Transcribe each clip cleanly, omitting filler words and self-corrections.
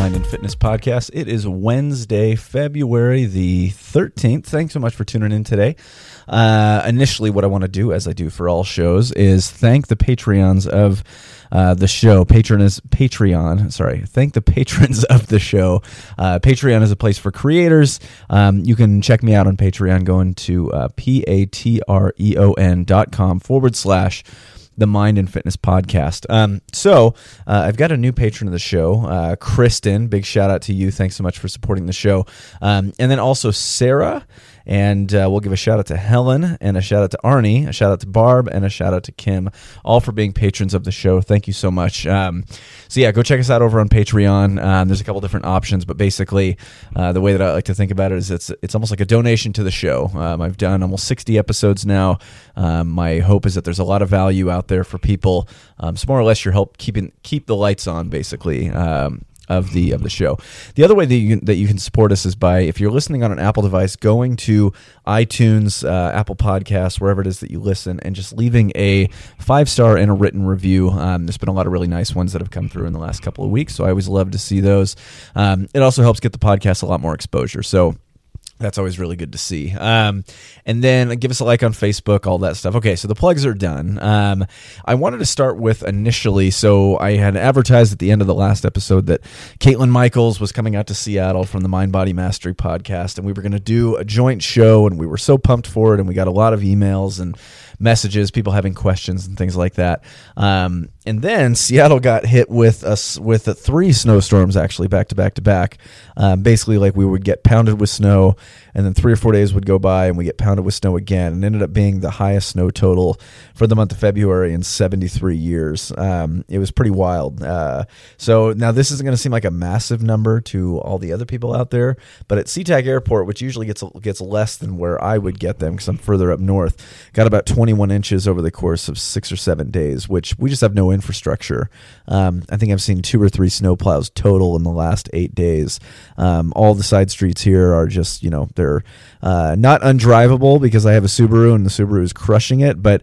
Mind and Fitness Podcast. It is Wednesday, February the 13th. Thanks so much for tuning in today. Initially, what I want to do, as I do for all shows, is thank the Patreons of the show. Thank the patrons of the show. Patreon is a place for creators. You can check me out on Patreon going to patreon.com/ The Mind and Fitness Podcast. So I've got a new patron of the show, Kristen. Big shout out to you. Thanks so much for supporting the show. And then also Sarah. And we'll give a shout out to Helen and a shout out to Arnie, a shout out to Barb, and a shout out to Kim, all for being patrons of the show. Thank you so much. So yeah, go check us out over on Patreon. There's a couple different options, but basically the way that I like to think about it is it's almost like a donation to the show. I've done almost 60 episodes now. My hope is that there's a lot of value out there for people. So more or less your help keep the lights on, basically. Of the show. The other way that you can support us is by, if you're listening on an Apple device, going to iTunes, Apple Podcasts, wherever it is that you listen, and just leaving a 5-star and a written review. There's been a lot of really nice ones that have come through in the last couple of weeks, so I always love to see those. It also helps get the podcast a lot more exposure, so that's always really good to see. And then give us a like on Facebook, all that stuff. Okay, so the plugs are done. I wanted to start with initially, so I had advertised at the end of the last episode that Caitlin Michaels was coming out to Seattle from the Mind Body Mastery podcast, and we were going to do a joint show, and we were so pumped for it, and we got a lot of emails and messages, people having questions and things like that. And then Seattle got hit with 3 snowstorms, actually, back to back to back. Basically, like we would get pounded with snow, and then 3 or 4 days would go by, and we get pounded with snow again, and ended up being the highest snow total for the month of February in 73 years. It was pretty wild. So now this isn't going to seem like a massive number to all the other people out there, but at SeaTac Airport, which usually gets less than where I would get them because I'm further up north, got about 21 inches over the course of 6 or 7 days, which we just have no infrastructure. I think I've seen 2 or 3 snowplows total in the last 8 days. All the side streets here are just, they're not undrivable because I have a Subaru and the Subaru is crushing it, but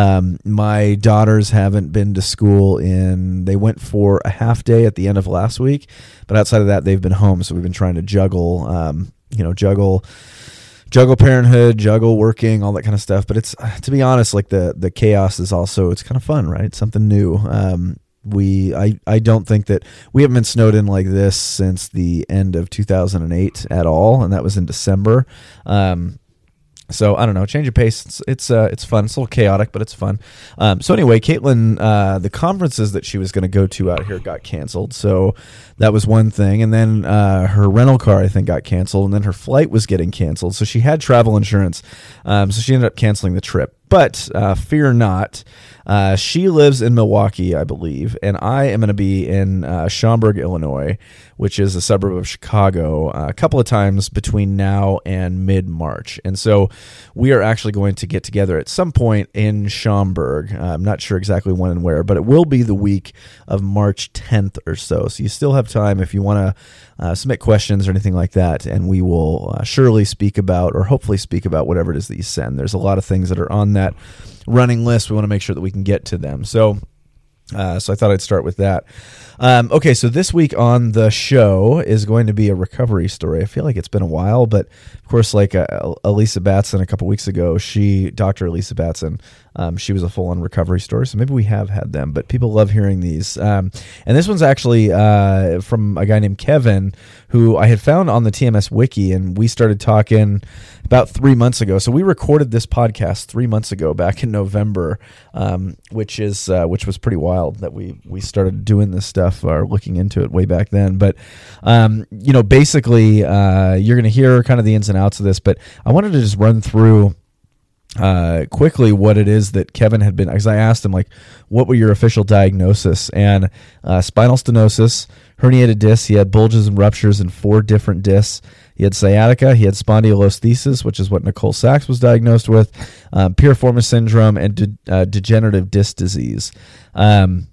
my daughters haven't been to school they went for a half day at the end of last week, but outside of that, they've been home, so we've been trying to juggle parenthood, juggle working, all that kind of stuff. But it's, to be honest, like the chaos is also, it's kind of fun, right? It's something new. I don't think that we haven't been snowed in like this since the end of 2008 at all, and that was in December. So I don't know, change of pace. It's fun. It's a little chaotic, but it's fun. So anyway, Caitlin, the conferences that she was going to go to out here got canceled. So that was one thing. And then her rental car, I think, got canceled. And then her flight was getting canceled. So she had travel insurance. So she ended up canceling the trip. But fear not. She lives in Milwaukee, I believe, and I am going to be in Schaumburg, Illinois, which is a suburb of Chicago, a couple of times between now and mid-March. And so we are actually going to get together at some point in Schaumburg. I'm not sure exactly when and where, but it will be the week of March 10th or so. So you still have time if you want to submit questions or anything like that, and we will surely speak about, or hopefully speak about, whatever it is that you send. There's a lot of things that are on that running list. We want to make sure that we can get to them. So I thought I'd start with that. Okay, so this week on the show is going to be a recovery story. I feel like it's been a while, but of course, like Elisa Batson a couple weeks ago, Dr. Elisa Batson, she was a full-on recovery story, so maybe we have had them, but people love hearing these. And this one's actually from a guy named Kevin, who I had found on the TMS Wiki, and we started talking about 3 months ago. So we recorded this podcast 3 months ago, back in November, which was pretty wild that we started doing this stuff or looking into it way back then. But basically, you're going to hear kind of the ins and outs of this. But I wanted to just run through quickly what it is that Kevin had been, because I asked him, like, what were your official diagnosis? And spinal stenosis, herniated discs. He had bulges and ruptures in 4 different discs. He had sciatica. He had spondylolisthesis, which is what Nicole Sachs was diagnosed with, piriformis syndrome, and degenerative disc disease.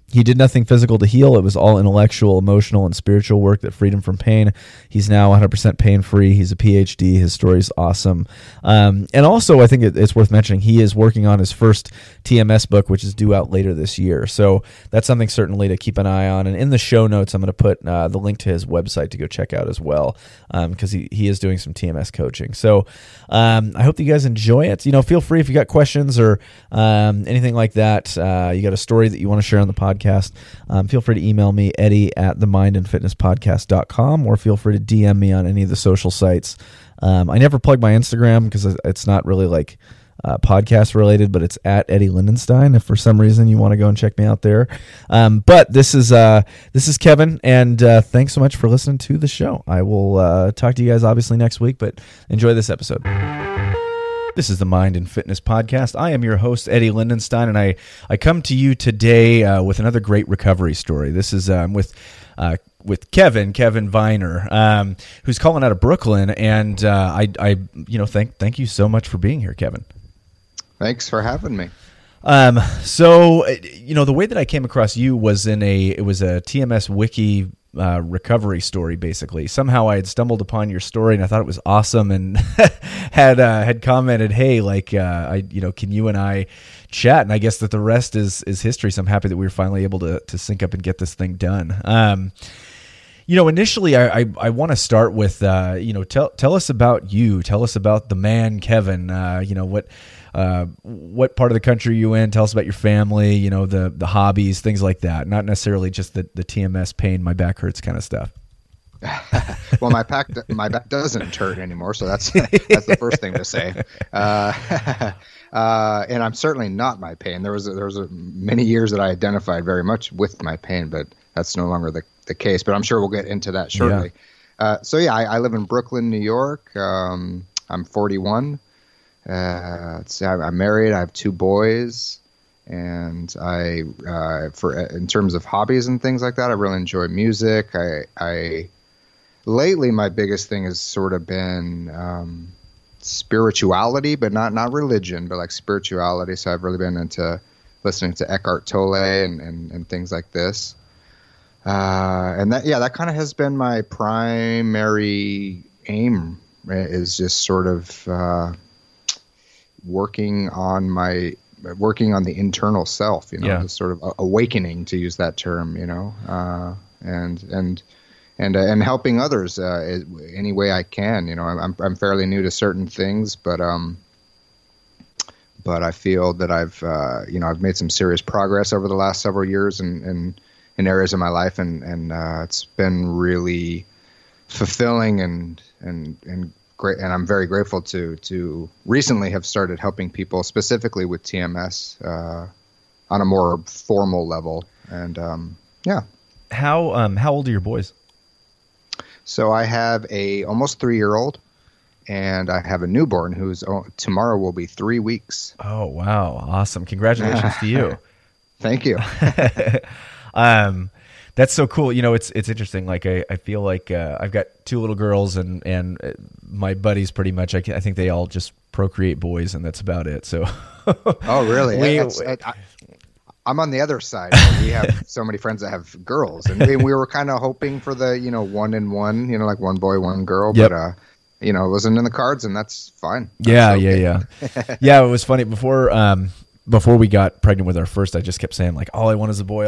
He did nothing physical to heal. It was all intellectual, emotional, and spiritual work that freed him from pain. He's now 100% pain-free. He's a PhD. His story's awesome. And also, I think it's worth mentioning, he is working on his first TMS book, which is due out later this year. So that's something certainly to keep an eye on. And in the show notes, I'm going to put the link to his website to go check out as well, because he is doing some TMS coaching. So I hope that you guys enjoy it. Feel free if you got questions or anything like that. You got a story that you want to share on the podcast. Feel free to email me, eddie@themindandfitnesspodcast.com, or feel free to DM me on any of the social sites. I never plug my Instagram because it's not really like podcast related, but it's at Eddie Lindenstein if for some reason you want to go and check me out there. But this is Kevin, and thanks so much for listening to the show. I will talk to you guys obviously next week, but enjoy this episode. This is the Mind and Fitness Podcast. I am your host, Eddie Lindenstein, and I come to you today with another great recovery story. This is with Kevin Viner, who's calling out of Brooklyn, and thank you so much for being here, Kevin. Thanks for having me. So the way that I came across you was it was a TMS wiki recovery story. Basically, somehow I had stumbled upon your story and I thought it was awesome, and had commented, "Hey, can you and I chat?" And I guess that the rest is history. So I'm happy that we were finally able to sync up and get this thing done. Initially, I want to start with tell us about you. Tell us about the man, Kevin. What part of the country are you in? Tell us about your family, the hobbies, things like that. Not necessarily just the TMS pain, my back hurts kind of stuff. Well, my back doesn't hurt anymore, so that's the first thing to say. And I'm certainly not my pain. There was many years that I identified very much with my pain, but that's no longer the case. But I'm sure we'll get into that shortly. Yeah. I live in Brooklyn, New York. I'm 41. I'm married. I have 2 boys, and in terms of hobbies and things like that, I really enjoy music. Lately, my biggest thing has sort of been spirituality, but not religion, but like spirituality. So I've really been into listening to Eckhart Tolle and things like this. And that kind of has been my primary aim, is just sort of working on the internal self, just sort of awakening, to use that term, and helping others any way I can. I'm fairly new to certain things, but I feel that I've made some serious progress over the last several years in areas of my life, and it's been really fulfilling and great, and I'm very grateful to recently have started helping people specifically with TMS on a more formal level. And How old are your boys? So I have a almost 3-year-old, and I have a newborn who's tomorrow will be 3 weeks. Oh wow, awesome! Congratulations to you. Thank you. That's so cool. It's interesting. Like I feel like I've got 2 little girls, and my buddies pretty much. I think they all just procreate boys, and that's about it. So. Oh really? I'm on the other side. We have so many friends that have girls, and we were kind of hoping for the 1 and 1, like 1 boy, 1 girl. Yep. But it wasn't in the cards, and that's fine. Yeah. Yeah. It was funny before we got pregnant with our first. I just kept saying like, all I want is a boy,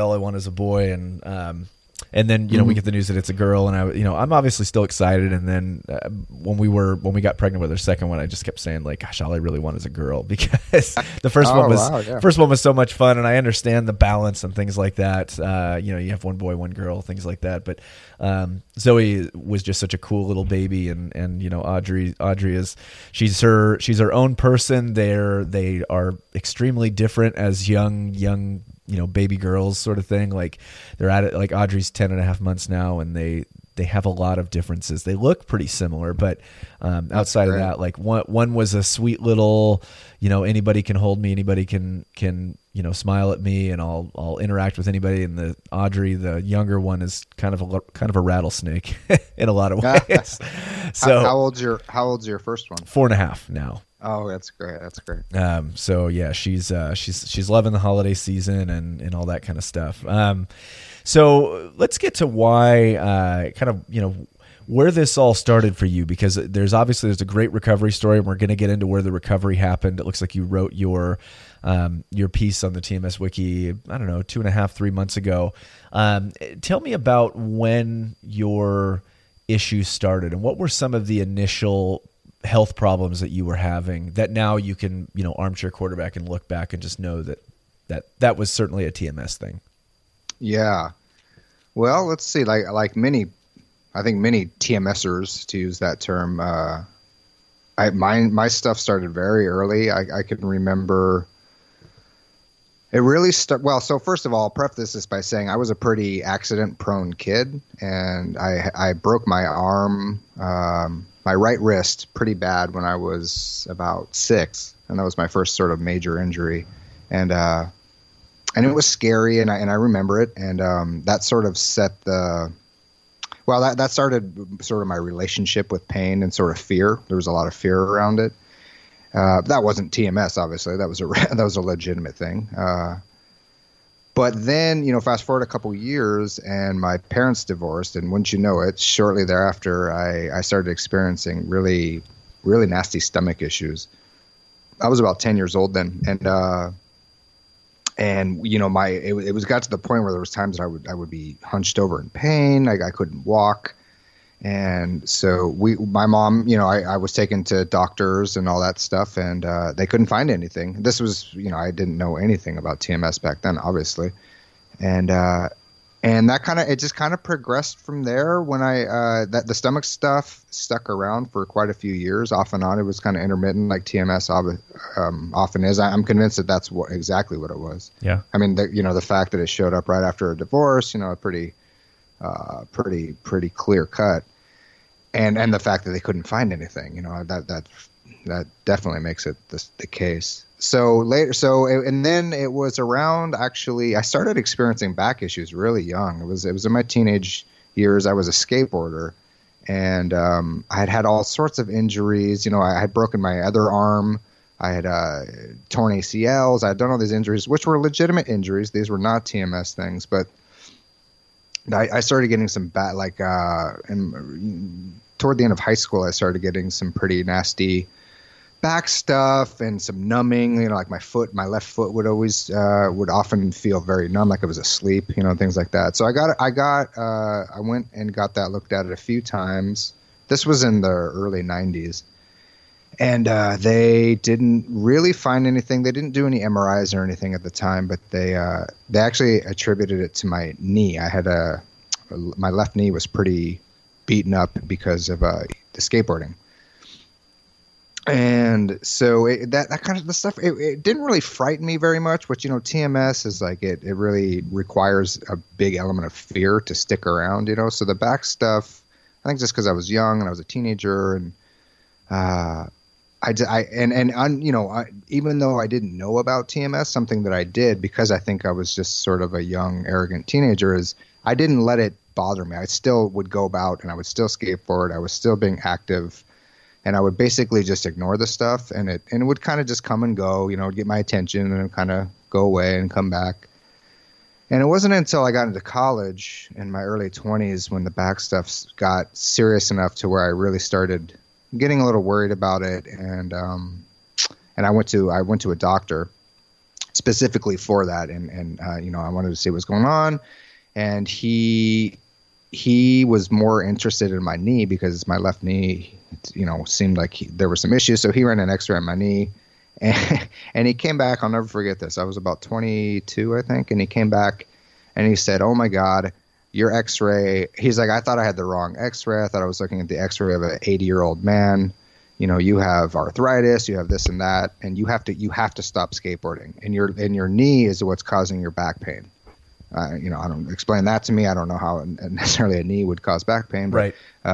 and then we get the news that it's a girl, and I'm obviously still excited. And then when we got pregnant with our second one, I just kept saying like, gosh, all I really want is a girl, because the first one was so much fun, and I understand the balance and things like that. You have 1 boy, 1 girl, things like that. But Zoe was just such a cool little baby, and Audrey is she's her own person. They are extremely different as young baby girls sort of thing. Like they're at it, like Audrey's 10.5 months now, and they have a lot of differences. They look pretty similar, but outside of that, like one was a sweet little, anybody can hold me, anybody can smile at me, and I'll interact with anybody. And the Audrey, the younger one, is kind of a rattlesnake in a lot of ways. So how old's your first one? 4.5 now. Oh, that's great. That's great. So yeah, she's loving the holiday season and all that kind of stuff. So let's get to why, kind of, where this all started for you, because there's a great recovery story, and we're going to get into where the recovery happened. It looks like you wrote your piece on the TMS Wiki, I don't know, 2.5, 3 months ago. Tell me about when your issues started and what were some of the initial health problems that you were having that now you can, armchair quarterback and look back and just know that was certainly a TMS thing. Yeah. Well, let's see, like many TMSers, to use that term, my stuff started very early. I can remember it really well. So first of all, I'll preface this by saying I was a pretty accident-prone kid, and I broke my arm, my right wrist, pretty bad when I was about 6, and that was my first sort of major injury, and it was scary, and I remember it, and that sort of set the. Well, that started sort of my relationship with pain and sort of fear. There was a lot of fear around it. That wasn't TMS, obviously. That was a legitimate thing. But then, fast forward a couple years, and my parents divorced, and wouldn't you know it, shortly thereafter, I started experiencing really, really nasty stomach issues. I was about 10 years old then, and it was got to the point where there was times that I would be hunched over in pain, like I couldn't walk. And so my mom, I was taken to doctors and all that stuff, and they couldn't find anything. This was, I didn't know anything about TMS back then, obviously. And it just kind of progressed from there when the stomach stuff stuck around for quite a few years off and on. It was kind of intermittent, like TMS often is. I'm convinced that that's exactly what it was. Yeah. I mean, the fact that it showed up right after a divorce, pretty clear cut, and the fact that they couldn't find anything, that definitely makes it the case. So and then it was around, actually, I started experiencing back issues really young. It was in my teenage years. I was a skateboarder, and I had all sorts of injuries. I had broken my other arm. I had torn ACLs. I had done all these injuries, which were legitimate injuries. These were not TMS things, but I started getting some bad, toward the end of high school, I started getting some pretty nasty back stuff and some numbing. Like my left foot would often feel very numb, like I was asleep. Things like that. So I went and got that looked at it a few times. This was in the early 90s. And they didn't really find anything. They didn't do any MRIs or anything at the time, but they actually attributed it to my knee. I had my left knee was pretty beaten up because of the skateboarding. And so that kind of the stuff, it didn't really frighten me very much, which, TMS is like it really requires a big element of fear to stick around, So the back stuff, I think just because I was young and I was a teenager, and even though I didn't know about TMS, something that I did because I think I was just sort of a young, arrogant teenager, is I didn't let it bother me. I still would go about and I would still skateboard. I was still being active, and I would basically just ignore the stuff, and it would kind of just come and go, get my attention and kind of go away and come back. And it wasn't until I got into college in my early 20s when the back stuff got serious enough to where I really started getting a little worried about it, and I went to a doctor specifically for that, and I wanted to see what was going on, and he was more interested in my knee because my left knee, seemed like there were some issues. So he ran an X-ray on my knee, and he came back. I'll never forget this. I was about 22, I think, and he came back and he said, "Oh my God, your X-ray." He's like, "I thought I had the wrong X-ray. I thought I was looking at the X-ray of an 80-year-old man. You have arthritis, you have this and that, and you have to stop skateboarding. And your knee is what's causing your back pain." I don't explain that to me. I don't know how necessarily a knee would cause back pain, but,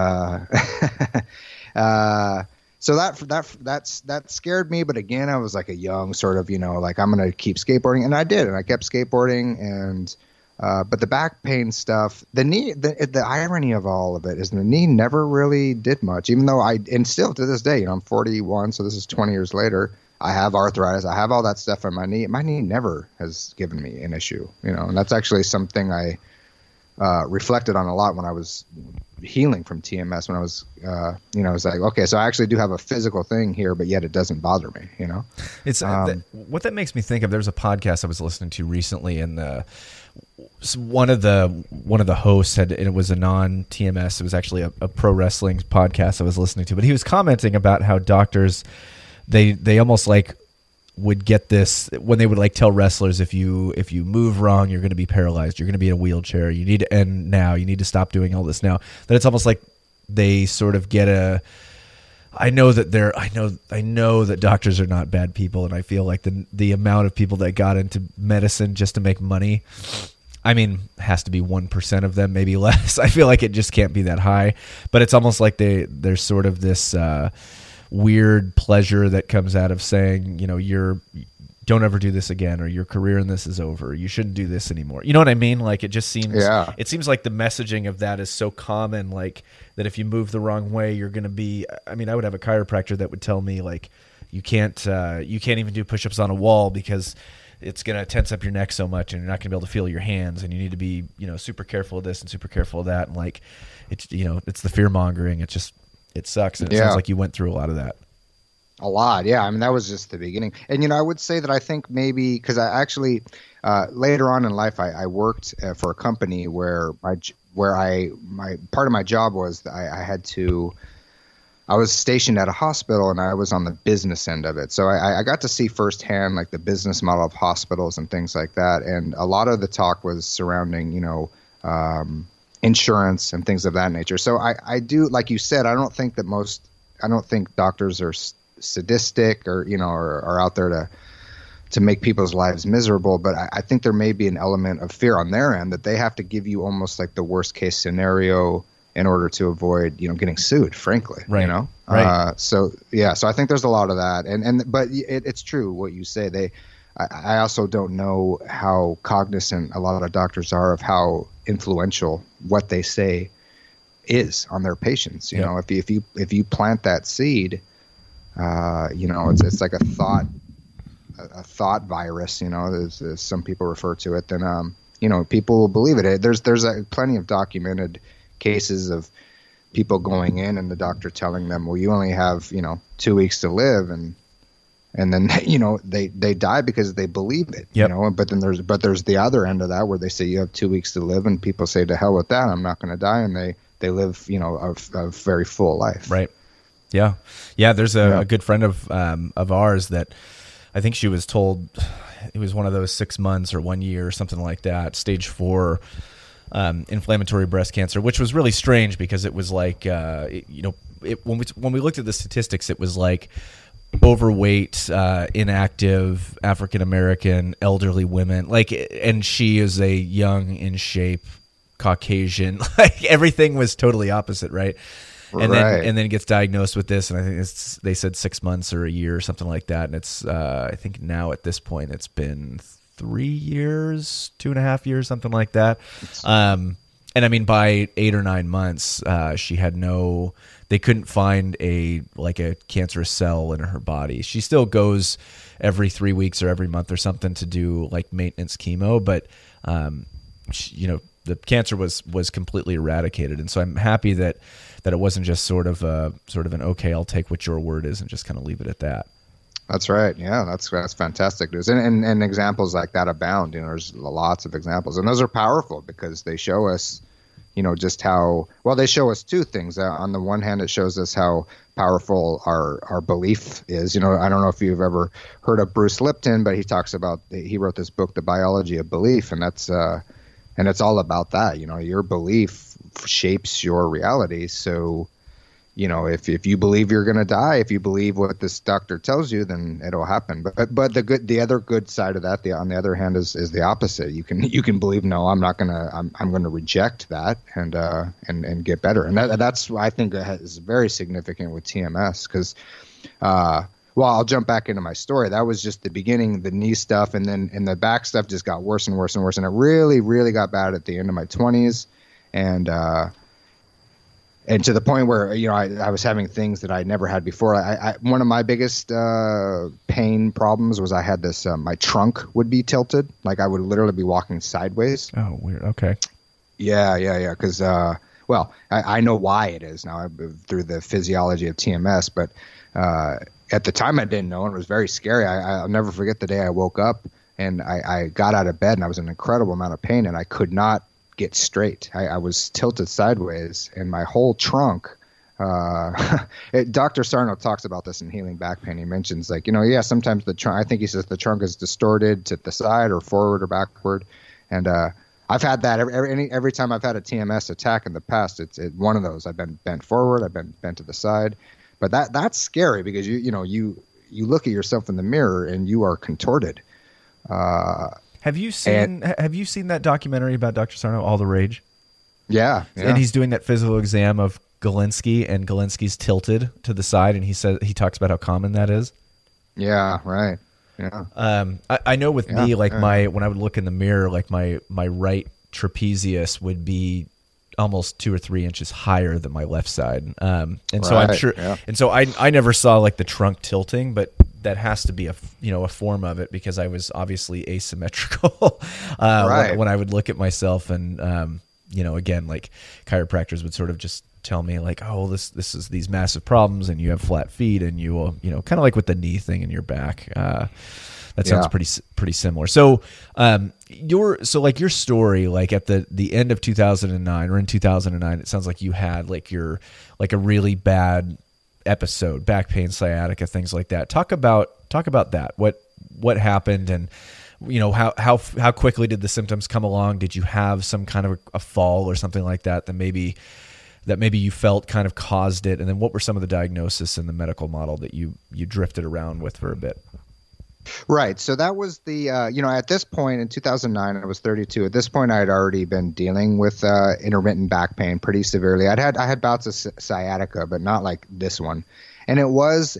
right. So that scared me. But again, I was like a young sort of, like I'm going to keep skateboarding, and I did, and I kept skateboarding, and But the back pain stuff, the knee, the irony of all of it is the knee never really did much, even though and still to this day, I'm 41, so this is 20 years later. I have arthritis. I have all that stuff in my knee. My knee never has given me an issue, and that's actually something I reflected on a lot when I was healing from TMS. When I was, I was like, okay, so I actually do have a physical thing here, but yet it doesn't bother me. It's what that makes me think of. There's a podcast I was listening to recently, and one of the hosts and it was a non-TMS. It was actually a pro wrestling podcast I was listening to, but he was commenting about how doctors. They almost like would get this when they would like tell wrestlers if you move wrong, you're going to be paralyzed, you're going to be in a wheelchair, you need to end now, you need to stop doing all this now. That it's almost like they sort of get I know that doctors are not bad people, and I feel like the amount of people that got into medicine just to make money, I mean, has to be 1% of them, maybe less. I feel like it just can't be that high, but it's almost like there's sort of this weird pleasure that comes out of saying, don't ever do this again, or your career in this is over. You shouldn't do this anymore. You know what I mean? Like it just seems, It seems like the messaging of that is so common, like that if you move the wrong way, you're going to be, I would have a chiropractor that would tell me like, you can't even do push-ups on a wall because it's going to tense up your neck so much and you're not going to be able to feel your hands, and you need to be, super careful of this and super careful of that. And like, it's, it's the fear mongering. It sucks. And it sounds like you went through a lot of that. A lot, yeah. That was just the beginning. And, I would say that I think maybe because I actually later on in life, I worked for a company where my part of my job was that I was stationed at a hospital and I was on the business end of it. So I got to see firsthand like the business model of hospitals and things like that. And a lot of the talk was surrounding, insurance and things of that nature. So I do, like you said, I don't think doctors are sadistic or, are out there to make people's lives miserable. But I think there may be an element of fear on their end that they have to give you almost like the worst case scenario in order to avoid, getting sued, frankly, right. Right. So I think there's a lot of that. But it's true what you say. I also don't know how cognizant a lot of doctors are of how influential what they say is on their patients. You know, if you plant that seed, it's like a thought virus, as some people refer to it, then, people will believe it. There's plenty of documented cases of people going in and the doctor telling them, well, you only have, 2 weeks to live. And then, they die because they believe it, but then there's the other end of that where they say you have 2 weeks to live and people say to hell with that, I'm not going to die. And they live, a very full life. Right. Yeah. Yeah. There's a good friend of ours that I think she was told it was one of those 6 months or 1 year or something like that, stage 4 inflammatory breast cancer, which was really strange because it was like, when we looked at the statistics, it was like overweight, inactive, African-American, elderly women, and she is a young, in shape, Caucasian, like everything was totally opposite. Right. And then gets diagnosed with this. And I think they said 6 months or a year or something like that. And it's, I think now at this point it's been 3 years, 2.5 years, something like that. And by 8 or 9 months, she had they couldn't find a cancerous cell in her body. She still goes every 3 weeks or every month or something to do like maintenance chemo, but the cancer was completely eradicated. And so I'm happy that it wasn't just sort of an, okay, I'll take what your word is and just kind of leave it at that. That's right. Yeah, that's fantastic news. And examples like that abound. There's lots of examples. And those are powerful because they show us, just how, well, they show us two things. On the one hand, it shows us how powerful our belief is. I don't know if you've ever heard of Bruce Lipton, but he wrote this book, The Biology of Belief, and that's and it's all about that. Your belief shapes your reality. So, if you believe you're going to die, if you believe what this doctor tells you, then it'll happen. But the other good side of that, on the other hand, is the opposite. You can believe, no, I'm not going to, I'm going to reject that and get better. And that's I think is very significant with TMS because Well, I'll jump back into my story. That was just the beginning, the knee stuff, and the back stuff just got worse and worse and worse. And it really, really got bad at the end of my 20s. And to the point where, I was having things that I never had before. One of my biggest pain problems was I had this, my trunk would be tilted. Like I would literally be walking sideways. Oh, weird. Okay. Yeah. Because, I know why it is now through the physiology of TMS, but at the time I didn't know, and it was very scary. I'll never forget the day I woke up and I got out of bed and I was in an incredible amount of pain and I could not get straight. I was tilted sideways and my whole trunk. Dr. Sarno talks about this in Healing Back Pain. He mentions sometimes the trunk, I think he says the trunk is distorted to the side or forward or backward. And I've had that every time I've had a TMS attack in the past. It's one of those. I've been bent forward. I've been bent to the side. But that's scary because you look at yourself in the mirror and you are contorted. Have you seen that documentary about Dr. Sarno, All the Rage? Yeah. And he's doing that physical exam of Galinsky, and Galinsky's tilted to the side, and he talks about how common that is. Yeah, right. Yeah. I know with me, when I would look in the mirror, like my right trapezius would be almost 2 or 3 inches higher than my left side. So I'm sure, and so I never saw like the trunk tilting, but that has to be a form of it because I was obviously asymmetrical when I would look at myself, and again, like chiropractors would sort of just tell me like, oh, this is these massive problems, and you have flat feet, and you will, kind of like with the knee thing in your back. That sounds pretty similar. So, your story, like at the end of 2009 or in 2009, it sounds like you had like a really bad episode, back pain, sciatica, things like that. Talk about that. What happened, and how quickly did the symptoms come along? Did you have some kind of a fall or something like that maybe you felt kind of caused it? And then what were some of the diagnosis and the medical model that you drifted around with for a bit? Right. So that was the, at this point in 2009, I was 32. At this point, I had already been dealing with intermittent back pain pretty severely. I had bouts of sciatica, but not like this one. And it wasn't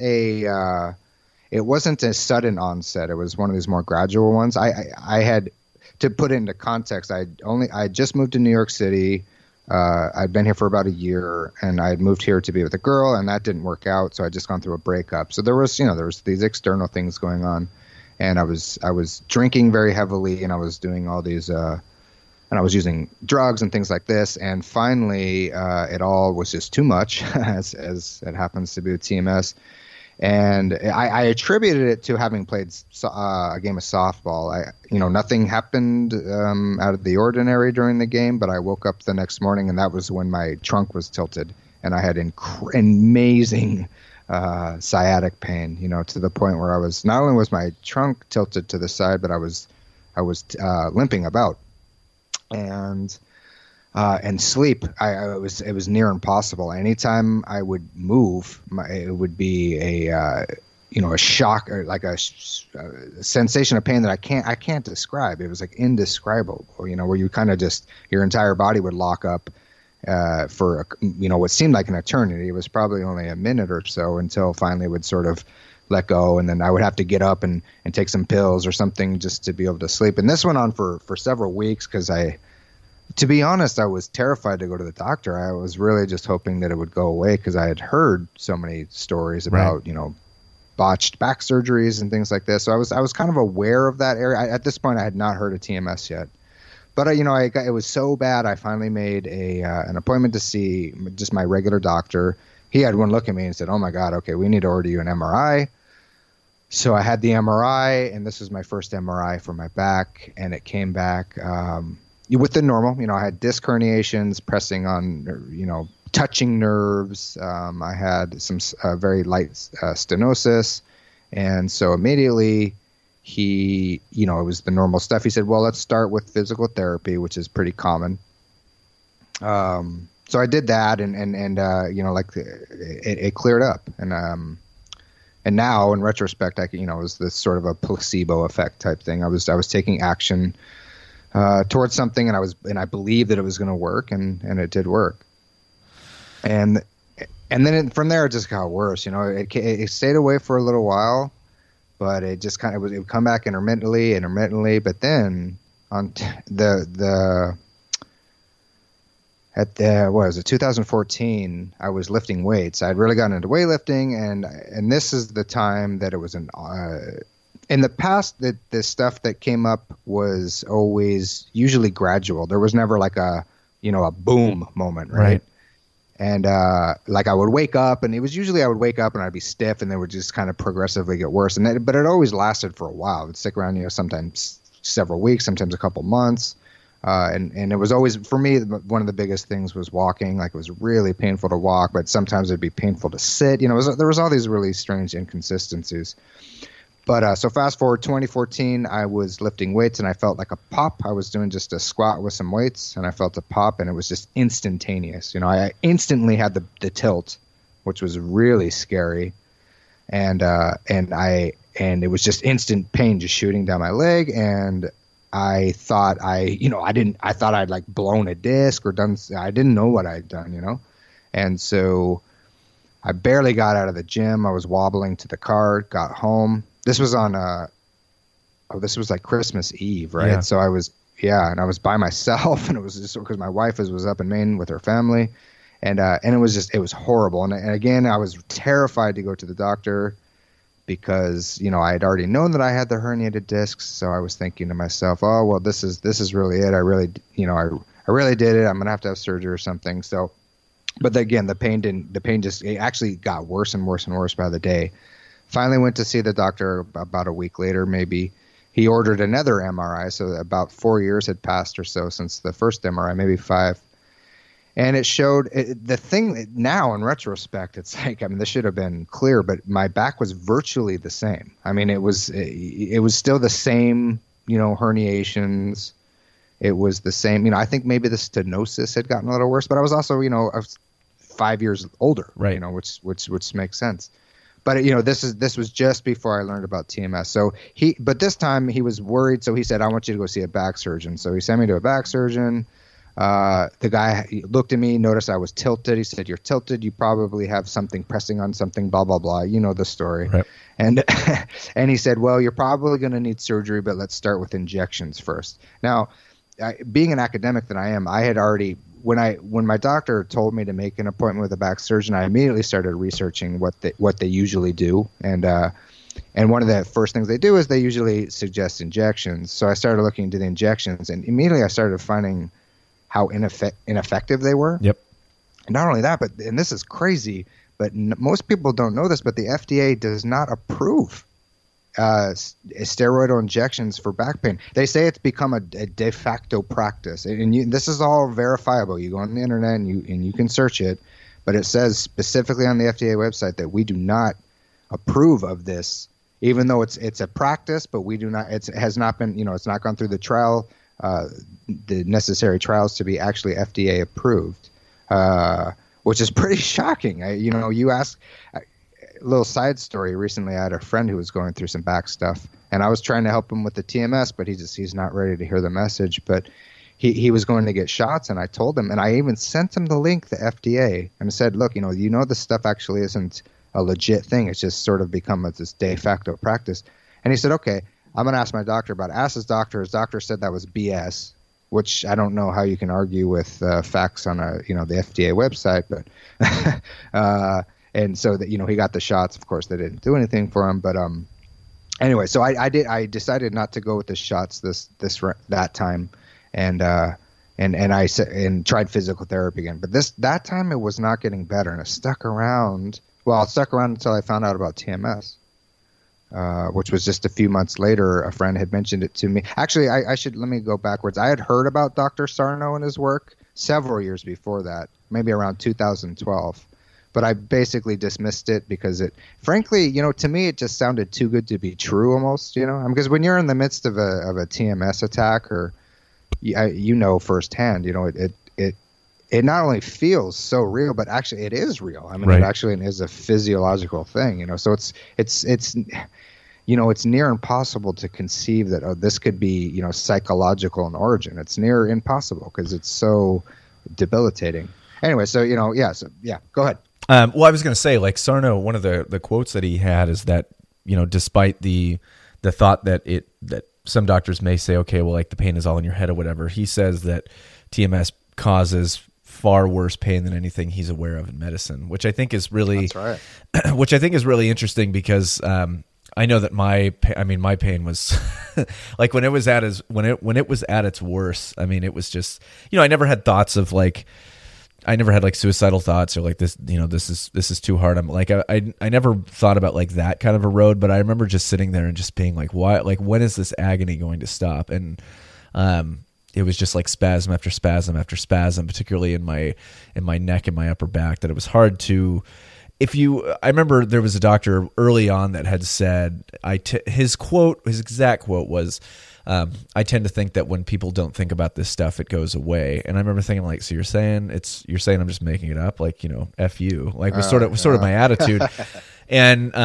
a sudden onset. It was one of these more gradual ones. I had, to put it into context, I just moved to New York City. I'd been here for about a year, and I had moved here to be with a girl, and that didn't work out. So I'd just gone through a breakup. So there was these external things going on, and I was drinking very heavily, and I was doing all these, and I was using drugs and things like this. And finally, it all was just too much, as it happens to be with TMS. And I attributed it to having played a game of softball. Nothing happened out of the ordinary during the game, but I woke up the next morning, and that was when my trunk was tilted, and I had amazing sciatic pain. To the point where I was, not only was my trunk tilted to the side, but I was limping about, and sleep, it was near impossible. Anytime I would move, it would be a shock, or like a sensation of pain that I can't describe. It was like indescribable, where you kind of just, your entire body would lock up for what seemed like an eternity. It was probably only a minute or so until finally it would sort of let go, and then I would have to get up and take some pills or something just to be able to sleep. And this went on for several weeks because to be honest, I was terrified to go to the doctor. I was really just hoping that it would go away because I had heard so many stories about, botched back surgeries and things like this. So I was kind of aware of that area. At this point, I had not heard of TMS yet. But, it was so bad, I finally made an appointment to see just my regular doctor. He had one look at me and said, oh, my God, okay, we need to order you an MRI. So I had the MRI, and this was my first MRI for my back, and it came back with the normal. I had disc herniations, pressing on, touching nerves. I had some very light stenosis. And so immediately it was the normal stuff. He said, well, let's start with physical therapy, which is pretty common. So I did that, and it cleared up. And now in retrospect, it was this sort of a placebo effect type thing. I was taking action towards something, and I believed that it was going to work, and it did work. And and then from there it just got worse. You know, it stayed away for a little while, but it just kind of it would come back intermittently. But then on what was it, 2014, I was lifting weights. I'd really gotten into weightlifting, and this is the time that it was in the past that the stuff that came up was always usually gradual. There was never like a boom moment, right? And like I would wake up, and it was usually I would wake up and I'd be stiff, and they would just kind of progressively get worse. But it always lasted for a while. It would stick around, sometimes several weeks, sometimes a couple months. And it was always, for me, one of the biggest things was walking. Like, it was really painful to walk, but sometimes it'd be painful to sit. There was all these really strange inconsistencies. But so fast forward 2014, I was lifting weights and I felt like a pop. I was doing just a squat with some weights and I felt a pop, and it was just instantaneous. I instantly had the tilt, which was really scary. And it was just instant pain just shooting down my leg. And I thought I thought I'd like blown a disc or done. I didn't know what I'd done, And so I barely got out of the gym. I was wobbling to the car, got home. This was on this was like Christmas Eve, right? Yeah. So I was by myself, and it was just because my wife was up in Maine with her family, and it was horrible. And again, I was terrified to go to the doctor because I had already known that I had the herniated discs. So I was thinking to myself, oh well, this is really it. I really did it. I'm gonna have to have surgery or something. So, but again, the pain just it actually got worse and worse and worse by the day. Finally went to see the doctor about a week later, maybe. He ordered another MRI, so about 4 years had passed or so since the first MRI, maybe 5. And it showed the thing now in retrospect, it's like, this should have been clear, but my back was virtually the same. It was still the same, herniations. It was the same, I think maybe the stenosis had gotten a little worse, but I was also, I was 5 years older, right? Which makes sense. But this was just before I learned about TMS. So but this time he was worried. So he said, "I want you to go see a back surgeon." So he sent me to a back surgeon. The guy looked at me, noticed I was tilted. He said, "You're tilted. You probably have something pressing on something. Blah blah blah. You know the story." Right. And and he said, "Well, you're probably going to need surgery, but let's start with injections first." Now, being an academic that I am, I had already. When my doctor told me to make an appointment with a back surgeon, I immediately started researching what they usually do, and one of the first things they do is they usually suggest injections. So I started looking into the injections, and immediately I started finding how ineffective they were. Yep. And not only that, and this is crazy, but most people don't know this, but the FDA does not approve steroidal injections for back pain. They say it's become a de facto practice, and this is all verifiable. You go on the internet and you can search it, but it says specifically on the FDA website that we do not approve of this, even though it's a practice, but we do not. It has not been, it's not gone through the necessary trials to be actually FDA approved, which is pretty shocking. You ask. Little side story. Recently, I had a friend who was going through some back stuff, and I was trying to help him with the TMS, but he's not ready to hear the message. But he was going to get shots, and I told him, and I even sent him the link, the FDA, and said, look, this stuff actually isn't a legit thing. It's just sort of become this de facto practice. And he said, okay, I'm going to ask my doctor about it. Asked his doctor. His doctor said that was BS, which I don't know how you can argue with facts on the FDA website, but. And so that he got the shots. Of course, they didn't do anything for him. But anyway, so I decided not to go with the shots that time, and I tried physical therapy again. But that time it was not getting better, and it stuck around. Well, it stuck around until I found out about TMS, which was just a few months later. A friend had mentioned it to me. Actually, let me go backwards. I had heard about Dr. Sarno and his work several years before that, maybe around 2012. But I basically dismissed it because frankly, to me, it just sounded too good to be true almost, because when you're in the midst of a TMS attack or, firsthand, it not only feels so real, but actually it is real. Right. It actually is a physiological thing, so it's near impossible to conceive that, this could be, psychological in origin. It's near impossible because it's so debilitating. Anyway, so, go ahead. Well, I was going to say, like Sarno, one of the quotes that he had is that, despite the thought that some doctors may say, okay, well, like the pain is all in your head or whatever, he says that TMS causes far worse pain than anything he's aware of in medicine, which I think is really, That's right. which I think is really interesting because I know that my pain was like when it was at its worst. I mean, it was just, I never had thoughts of like. I never had like suicidal thoughts or like this, this is too hard. I'm like, I never thought about like that kind of a road, but I remember just sitting there and just being like, why, like, when is this agony going to stop? And, it was just like spasm after spasm after spasm, particularly in my neck and my upper back, that it was hard to, I remember there was a doctor early on that had said, his exact quote was, I tend to think that when people don't think about this stuff, it goes away. And I remember thinking like, so you're saying I'm just making it up, like, F you, like was sort of my attitude. And,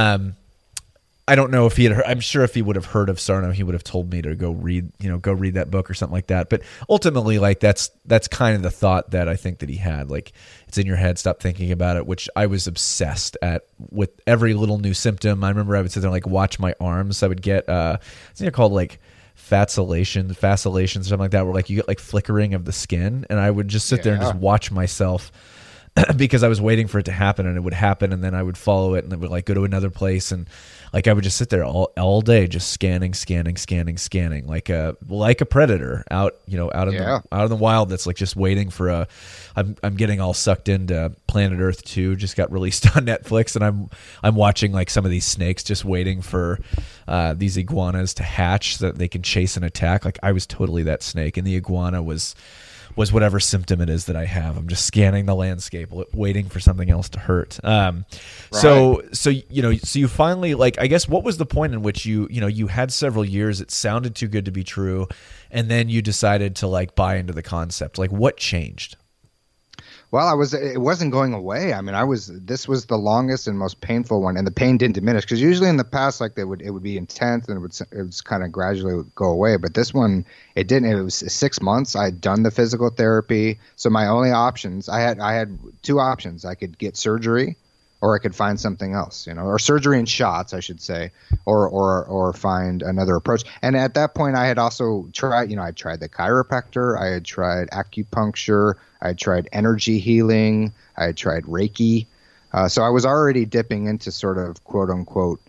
I don't know if I'm sure if he would have heard of Sarno, he would have told me to go read that book or something like that. But ultimately, like that's kind of the thought that I think that he had, like, it's in your head, stop thinking about it, which I was obsessed with every little new symptom. I remember I would sit there and like watch my arms. I would get, I think they're called like fascillations, something like that, where like you get like flickering of the skin. And I would just sit there and just watch myself because I was waiting for it to happen, and it would happen, and then I would follow it, and it would like go to another place, and like I would just sit there all day, just scanning, like a predator out in the wild. That's like just waiting for I'm getting all sucked into Planet Earth 2, just got released on Netflix, and I'm watching like some of these snakes just waiting for these iguanas to hatch so that they can chase and attack. Like I was totally that snake, and the iguana was whatever symptom it is that I have. I'm just scanning the landscape, waiting for something else to hurt. So you finally, like, I guess, what was the point in which you had several years, it sounded too good to be true, and then you decided to like buy into the concept? Like, what changed? Well, it wasn't going away. I mean, this was the longest and most painful one, and the pain didn't diminish, because usually in the past, like it would be intense and it was kind of gradually go away. But this one, it didn't. It was 6 months. I had done the physical therapy. So my only options, I had two options. I could get surgery, or I could find something else, or surgery and shots, I should say, or find another approach. And at that point, I had also tried, I tried the chiropractor, I had tried acupuncture, I had tried energy healing, I had tried Reiki. So I was already dipping into sort of quote unquote,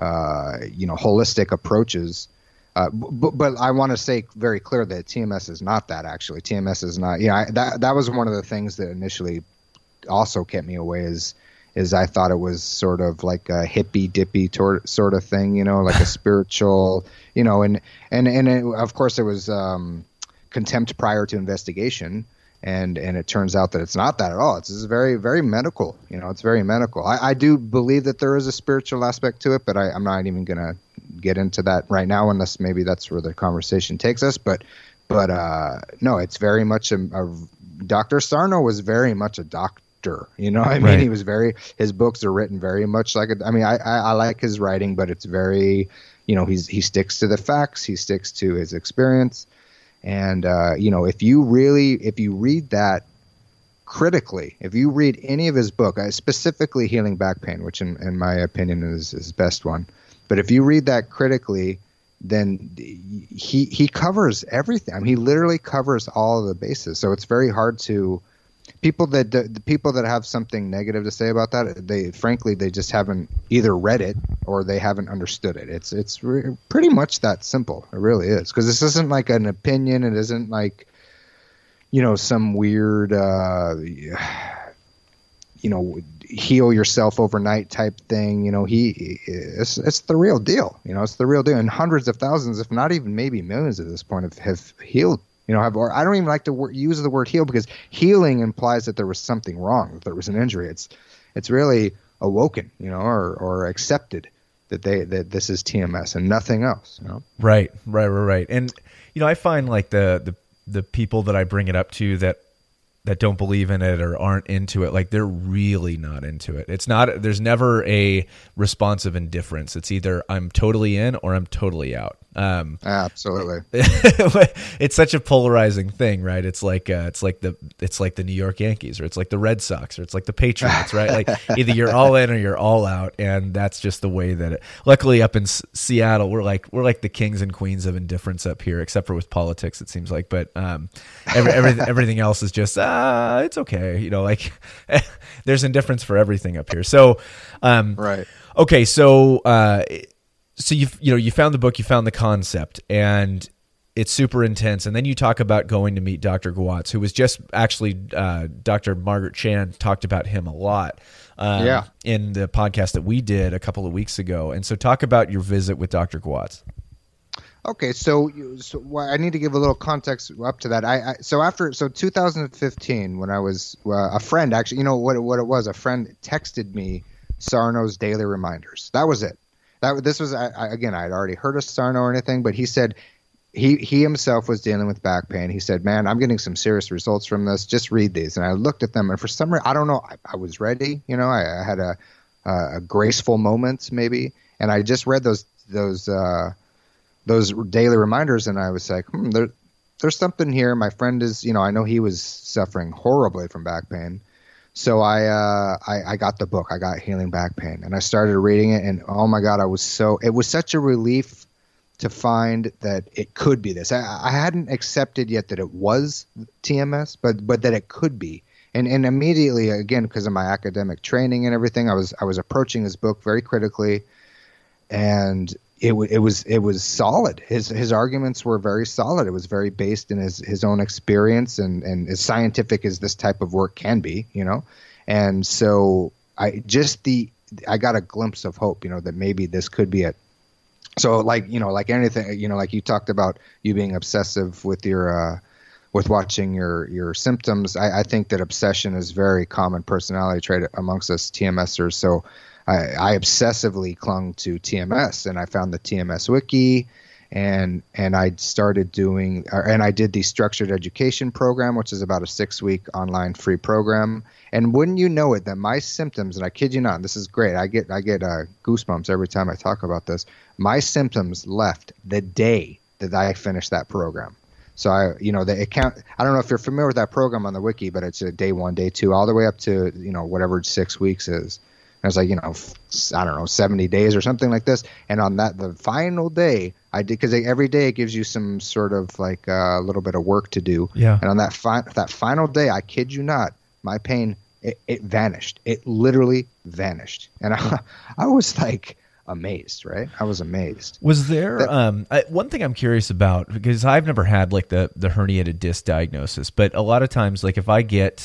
holistic approaches. But I want to say very clear that TMS is not that, actually. TMS is not, that was one of the things that initially also kept me away, is I thought it was sort of like a hippy dippy sort of thing, like a spiritual, and of course there was contempt prior to investigation, and it turns out that it's not that at all. It's very, very medical, it's very medical. I do believe that there is a spiritual aspect to it, but I'm not even going to get into that right now, unless maybe that's where the conversation takes us. But no, it's very much Dr. Sarno was very much a doctor. I mean, right. His books are written very much like I like his writing, but it's very, he sticks to the facts, he sticks to his experience. And, if you read that critically, if you read any of his book, specifically Healing Back Pain, which in my opinion is his best one, but if you read that critically, then he covers everything. I mean, he literally covers all of the bases. So it's very hard to, the people that have something negative to say about that, they just haven't either read it or they haven't understood it. It's pretty much that simple. It really is, because this isn't like an opinion. It isn't like, some weird, heal yourself overnight type thing. It's the real deal. It's the real deal. And hundreds of thousands, if not even maybe millions at this point, have healed. Or I don't even like to use the word heal, because healing implies that there was something wrong, that there was an injury. It's really awoken, or accepted that this is TMS and nothing else. Right. And I find like the people that I bring it up to that don't believe in it or aren't into it, like they're really not into it. It's not. There's never a response of indifference. It's either I'm totally in or I'm totally out. Absolutely. It's such a polarizing thing, right? It's like the New York Yankees, or it's like the Red Sox, or it's like the Patriots, right? Like either you're all in or you're all out, and that's just the way that it. Luckily, up in Seattle, we're like the kings and queens of indifference up here, except for with politics, it seems like. But everything else is just it's okay, like there's indifference for everything up here. So, right. Okay, so you found the book, you found the concept, and it's super intense. And then you talk about going to meet Dr. Gawatz, who was just actually Dr. Margaret Chan talked about him a lot in the podcast that we did a couple of weeks ago. And so talk about your visit with Dr. Gawatz. Okay, so I need to give a little context up to that. So 2015, when I was a friend, actually, what it was, a friend texted me Sarno's Daily Reminders. That was it. This was again, I had already heard of Sarno or anything, but he said he himself was dealing with back pain. He said, "Man, I'm getting some serious results from this. Just read these." And I looked at them, and for some reason, I don't know, I was ready. I had a graceful moment maybe, and I just read those daily reminders, and I was like, there's something here. My friend is, I know he was suffering horribly from back pain. So I got the book. I got Healing Back Pain, and I started reading it, and oh my God, it was such a relief to find that it could be this. I hadn't accepted yet that it was TMS, but that it could be. And immediately, again, because of my academic training and everything, I was approaching this book very critically, and it was solid. His arguments were very solid. It was very based in his own experience and as scientific as this type of work can be, And so I got a glimpse of hope, that maybe this could be it. So like anything, like you talked about you being obsessive with your with watching your symptoms. I think that obsession is a very common personality trait amongst us TMSers. So I obsessively clung to TMS, and I found the TMS wiki, and I started doing, and I did the structured education program, which is about a 6-week online free program. And wouldn't you know it, that my symptoms, and I kid you not, and this is great, I get goosebumps every time I talk about this. My symptoms left the day that I finished that program. So I don't know if you're familiar with that program on the wiki, but it's a day 1, day 2, all the way up to whatever 6 weeks is. And it's like, I don't know, 70 days or something like this. And on the final day, I did, because every day it gives you some sort of like a little bit of work to do. Yeah. And on that final day, I kid you not, my pain, it vanished. It literally vanished. And I was like amazed, right? I was amazed. Was there one thing I'm curious about, because I've never had like the herniated disc diagnosis, but a lot of times, like if I get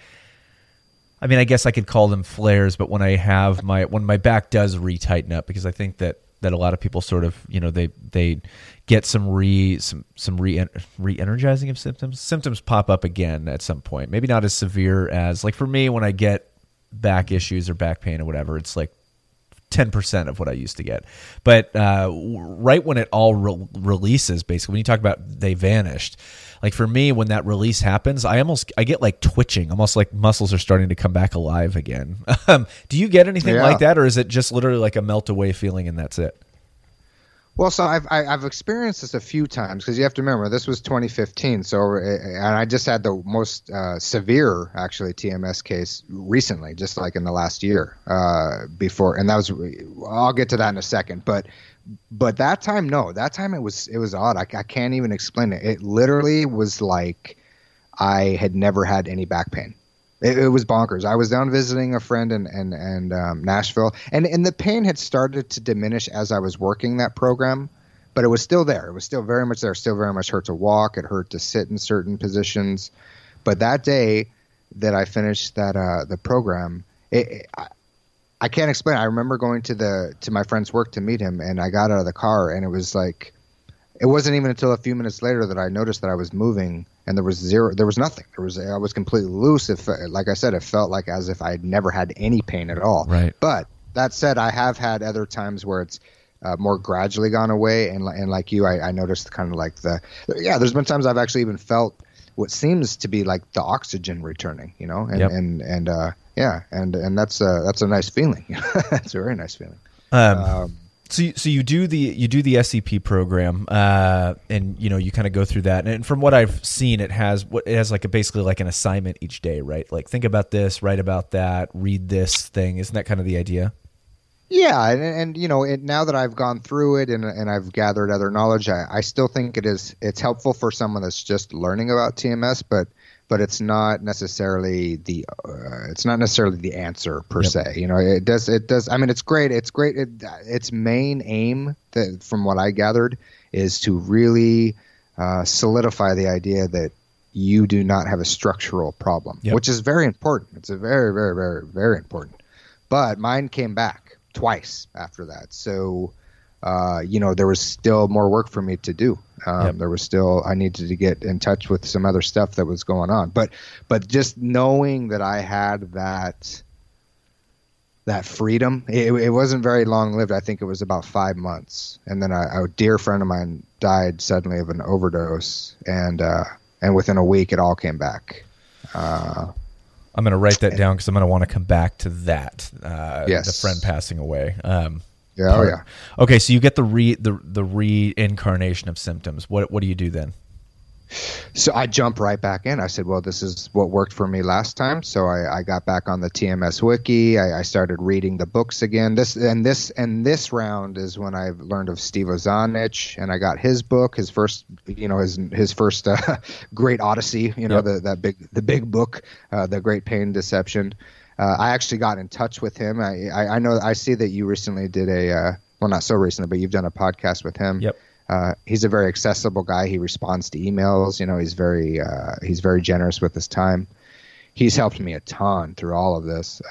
I guess I could call them flares, but when my back does retighten up, because I think that a lot of people sort of, they get some re-energizing of symptoms. Symptoms pop up again at some point. Maybe not as severe as, like for me, when I get back issues or back pain or whatever, it's like 10% of what I used to get. But right when it all releases, basically, when you talk about they vanished, like for me, when that release happens, I get like twitching, almost like muscles are starting to come back alive again. Do you get anything like that, or is it just literally like a melt away feeling and that's it? Well, so I've experienced this a few times, because you have to remember this was 2015. So, and I just had the most severe actually TMS case recently, just like in the last year before, and that was, I'll get to that in a second, but that time, no, that time it was odd. I can't even explain it. It literally was like I had never had any back pain. It was bonkers. I was down visiting a friend in Nashville, and the pain had started to diminish as I was working that program, but it was still there. It was still very much there. It still very much hurt to walk. It hurt to sit in certain positions. But that day that I finished the program, I can't explain. I remember going to my friend's work to meet him, and I got out of the car, and it was like, it wasn't even until a few minutes later that I noticed that I was moving, and there was nothing. I was completely loose. Like I said, it felt like as if I had never had any pain at all. Right. But that said, I have had other times where it's more gradually gone away, and like you, I noticed kind of like there's been times I've actually even felt what seems to be like the oxygen returning, and yep. and that's a nice feeling. That's a very nice feeling. So you do the SCP program, and you kind of go through that. And from what I've seen, it has basically like an assignment each day, right? Like think about this, write about that, read this thing. Isn't that kind of the idea? Yeah, and now that I've gone through it and I've gathered other knowledge, I still think it's helpful for someone that's just learning about TMS, but it's not necessarily the answer per se. It does. I mean, it's great. It's great. Its main aim, from what I gathered, is to really solidify the idea that you do not have a structural problem, which is very important. It's a very, very, very, very important. But mine came back twice after that, so there was still more work for me to do. There was still, I needed to get in touch with some other stuff that was going on. But just knowing that I had that freedom, it wasn't very long lived. I think it was about 5 months, and then a dear friend of mine died suddenly of an overdose, and within a week it all came back. I'm going to write that down because I'm going to want to come back to that. Yes. The friend passing away. Yeah. Oh, yeah. Okay, so you get the reincarnation of symptoms. What do you do then? So I jump right back in. I said, well, this is what worked for me last time. So I got back on the TMS wiki. I started reading the books again. This round is when I learned of Steve Ozanich, and I got his book, his first Great Odyssey. The big book, The Great Pain Deception. I actually got in touch with him. I know. I see that you recently did not so recently, but you've done a podcast with him. Yep. He's a very accessible guy. He responds to emails. He's very generous with his time. He's helped me a ton through all of this.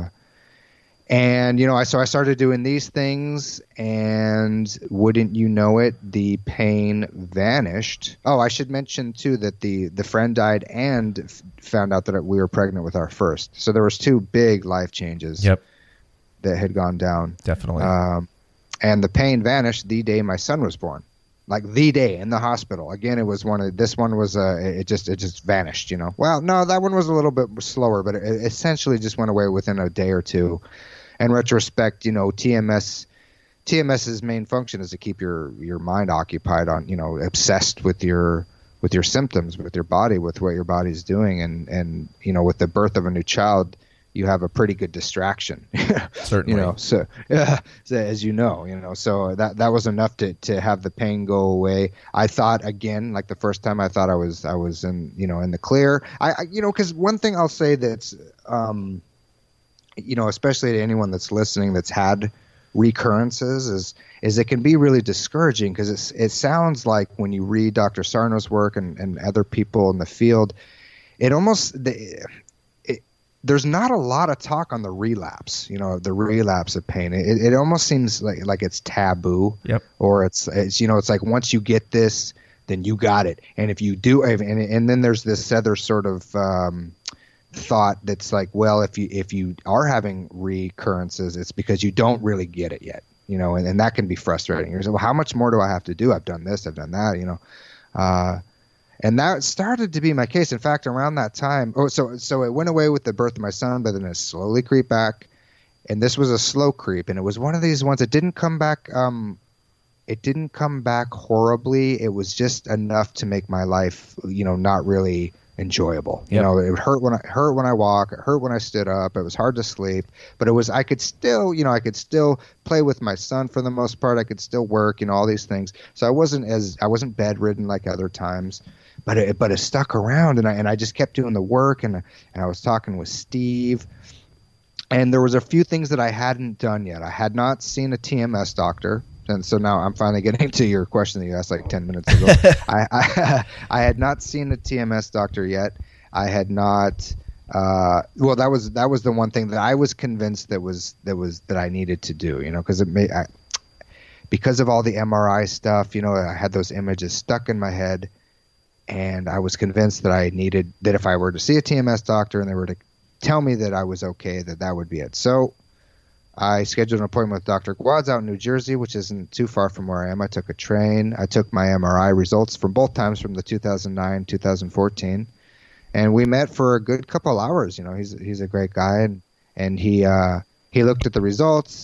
So I started doing these things, and wouldn't you know it, the pain vanished. Oh, I should mention too that the friend died and found out that we were pregnant with our first. So there was two big life changes. Yep. That had gone down. Definitely. And the pain vanished the day my son was born. Like the day in the hospital. Again, it was this one was it just vanished, Well, no, that one was a little bit slower, but it essentially just went away within a day or two. In retrospect, TMS's main function is to keep your mind occupied on, obsessed with your symptoms, with your body, with what your body's doing, and with the birth of a new child, you have a pretty good distraction. Certainly. So as so that was enough to have the pain go away. I thought, again, like the first time, I thought I was in in the clear. Because one thing I'll say that's especially to anyone that's listening that's had recurrences is it can be really discouraging, because it sounds like when you read Dr. Sarno's work and other people in the field, it almost there's not a lot of talk on the relapse, the relapse of pain. It almost seems like it's taboo. Yep. Or it's like once you get this, then you got it. And if you do, and then there's this other sort of thought that's like, well, if you are having recurrences, it's because you don't really get it yet, and that can be frustrating. You're saying, well, how much more do I have to do? I've done this, I've done that, and that started to be my case. In fact, around that time, so it went away with the birth of my son, but then it slowly creeped back, and this was a slow creep, and it was one of these ones that didn't come back. It didn't come back horribly. It was just enough to make my life, not really enjoyable. Yep. It hurt when I walk. It hurt when I stood up. It was hard to sleep, but I could still play with my son for the most part. I could still work, all these things. So I wasn't bedridden like other times, but it stuck around, and I just kept doing the work, and I was talking with Steve, and there was a few things that I hadn't done yet. I had not seen a TMS doctor. And so now I'm finally getting to your question that you asked like 10 minutes ago. I had not seen a TMS doctor yet. I had not. That was the one thing that I was convinced that I needed to do. Because of all the MRI stuff. I had those images stuck in my head, and I was convinced that if I were to see a TMS doctor and they were to tell me that I was okay, that would be it. So I scheduled an appointment with Dr. Gwadz out in New Jersey, which isn't too far from where I am. I took a train. I took my MRI results from both times, from the 2009, 2014, and we met for a good couple hours. He's a great guy, and he looked at the results.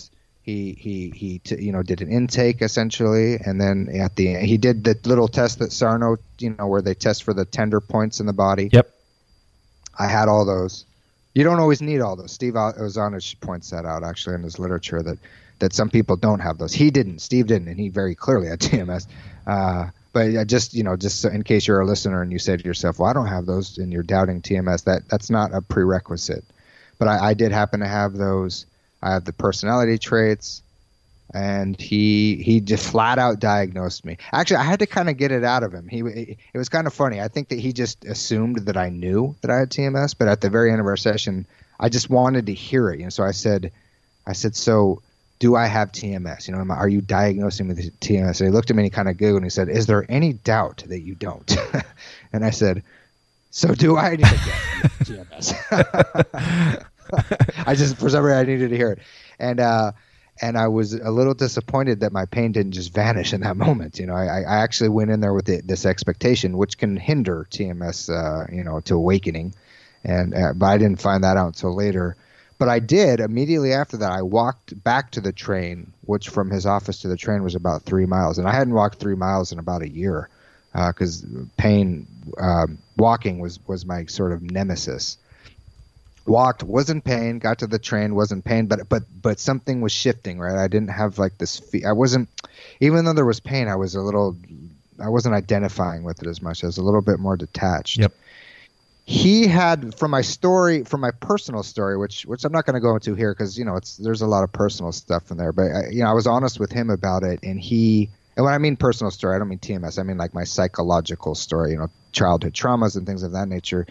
He did an intake essentially, and then at the end, he did the little test that Sarno, where they test for the tender points in the body. Yep. I had all those. You don't always need all those. Steve Ozanich points that out actually in his literature that some people don't have those. He didn't. Steve didn't, and he very clearly had TMS. But just so in case you're a listener and you say to yourself, "Well, I don't have those," and you're doubting TMS, that's not a prerequisite. But I did happen to have those. I have the personality traits, and he just flat out diagnosed me. Actually, I had to kind of get it out of him. It was kind of funny. I think that he just assumed that I knew that I had TMS, but at the very end of our session, I just wanted to hear it. So I said, "So do I have TMS? Are you diagnosing me with TMS?" And he looked at me and he kind of giggled and he said, "Is there any doubt that you don't?" And I said, "So do I?" And he said, "Yes, TMS." I just, for some reason, I needed to hear it. And I was a little disappointed that my pain didn't just vanish in that moment. I actually went in there with this expectation, which can hinder TMS, to awakening. But I didn't find that out until later. But I did immediately after that. I walked back to the train, which from his office to the train was about 3 miles. And I hadn't walked 3 miles in about a year because walking was my sort of nemesis. Walked, was in pain, got to the train, was in pain, but something was shifting, right? I didn't have like this I wasn't, even though there was pain, I wasn't identifying with it as much. I was a little bit more detached. Yep. He had, from my personal story, which I'm not going to go into here because, there's a lot of personal stuff in there, but I was honest with him about it. And when I mean personal story, I don't mean TMS. I mean like my psychological story, childhood traumas and things of that nature.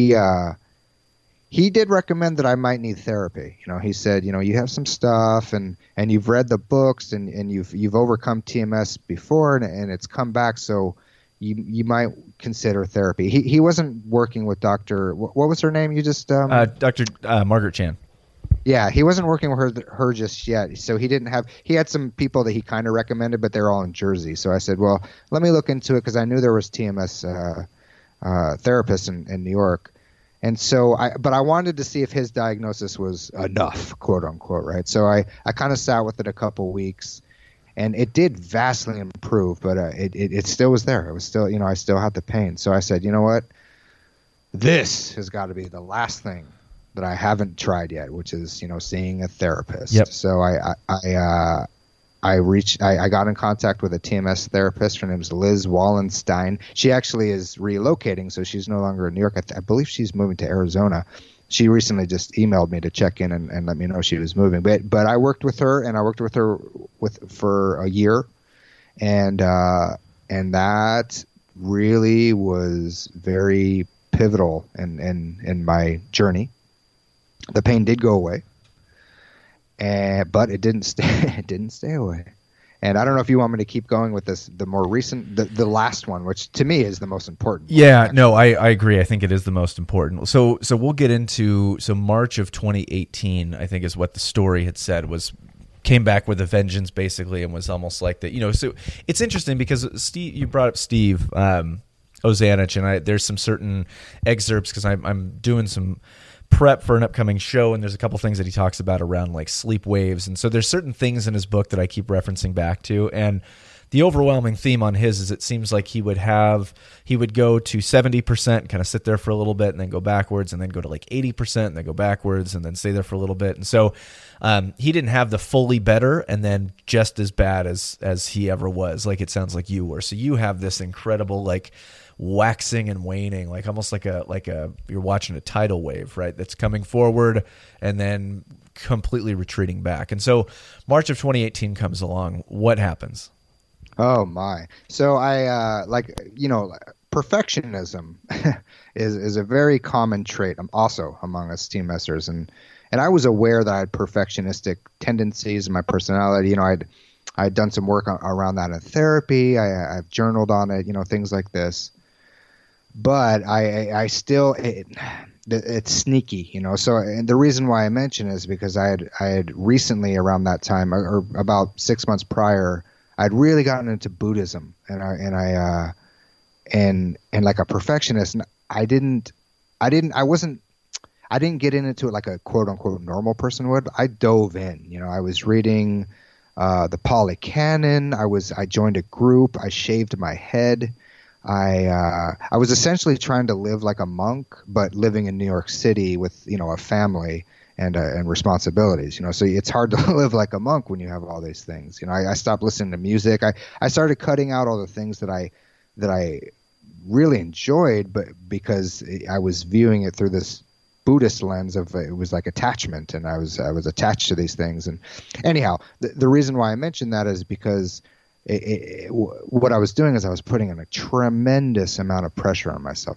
He did recommend that I might need therapy. He said, you have some stuff and you've read the books and you've overcome TMS before and it's come back. So you might consider therapy. He wasn't working with Dr. What was her name? You just Dr. Margaret Chan. Yeah, he wasn't working with her just yet. So he had some people that he kind of recommended, but they're all in Jersey. So I said, well, let me look into it because I knew there was TMS therapists in New York. And so but I wanted to see if his diagnosis was enough, quote unquote, right? So I kind of sat with it a couple weeks, and it did vastly improve, but it still was there. It was still, I still had the pain. So I said, you know what? This has got to be the last thing that I haven't tried yet, which is, seeing a therapist. Yep. So I got in contact with a TMS therapist. Her name is Liz Wallenstein. She actually is relocating, so she's no longer in New York. I believe she's moving to Arizona. She recently just emailed me to check in and let me know she was moving. But I worked with her, and I worked with her for a year, and that really was very pivotal in my journey. The pain did go away. But it didn't stay. It didn't stay away. And I don't know if you want me to keep going with this, the more recent, the last one, which to me is the most important. Yeah, no, I agree. I think it is the most important. So we'll get into, March of 2018, I think is what the story had said, came back with a vengeance basically, and was almost like that. So it's interesting because Steve, you brought up Steve Ozanich, and there's some certain excerpts because I'm doing some prep for an upcoming show, and there's a couple things that he talks about around like sleep waves, and so there's certain things in his book that I keep referencing back to, and the overwhelming theme on his is it seems like he would go to 70%, kind of sit there for a little bit, and then go backwards, and then go to like 80%, and then go backwards, and then stay there for a little bit, and so he didn't have the fully better and then just as bad as he ever was, like it sounds like you were. So you have this incredible like waxing and waning, like almost like a you're watching a tidal wave, right? That's coming forward and then completely retreating back. And so March of 2018 comes along. What happens? Oh my. So I perfectionism is a very common trait also among us TMSers, and I was aware that I had perfectionistic tendencies in my personality. I'd done some work around that in therapy. I've journaled on it, things like this. But I still, it's sneaky, So, and the reason why I mention it is because I had recently around that time, or about 6 months prior, I'd really gotten into Buddhism, and I like a perfectionist. I I didn't get into it like a quote unquote normal person would. I dove in. I was reading the Pali Canon. I joined a group. I shaved my head. I was essentially trying to live like a monk, but living in New York City with a family and responsibilities. So it's hard to live like a monk when you have all these things. I stopped listening to music. I started cutting out all the things that I really enjoyed, but because I was viewing it through this Buddhist lens of it was like attachment, and I was attached to these things. And anyhow, the reason why I mentioned that is because what I was doing is I was putting in a tremendous amount of pressure on myself,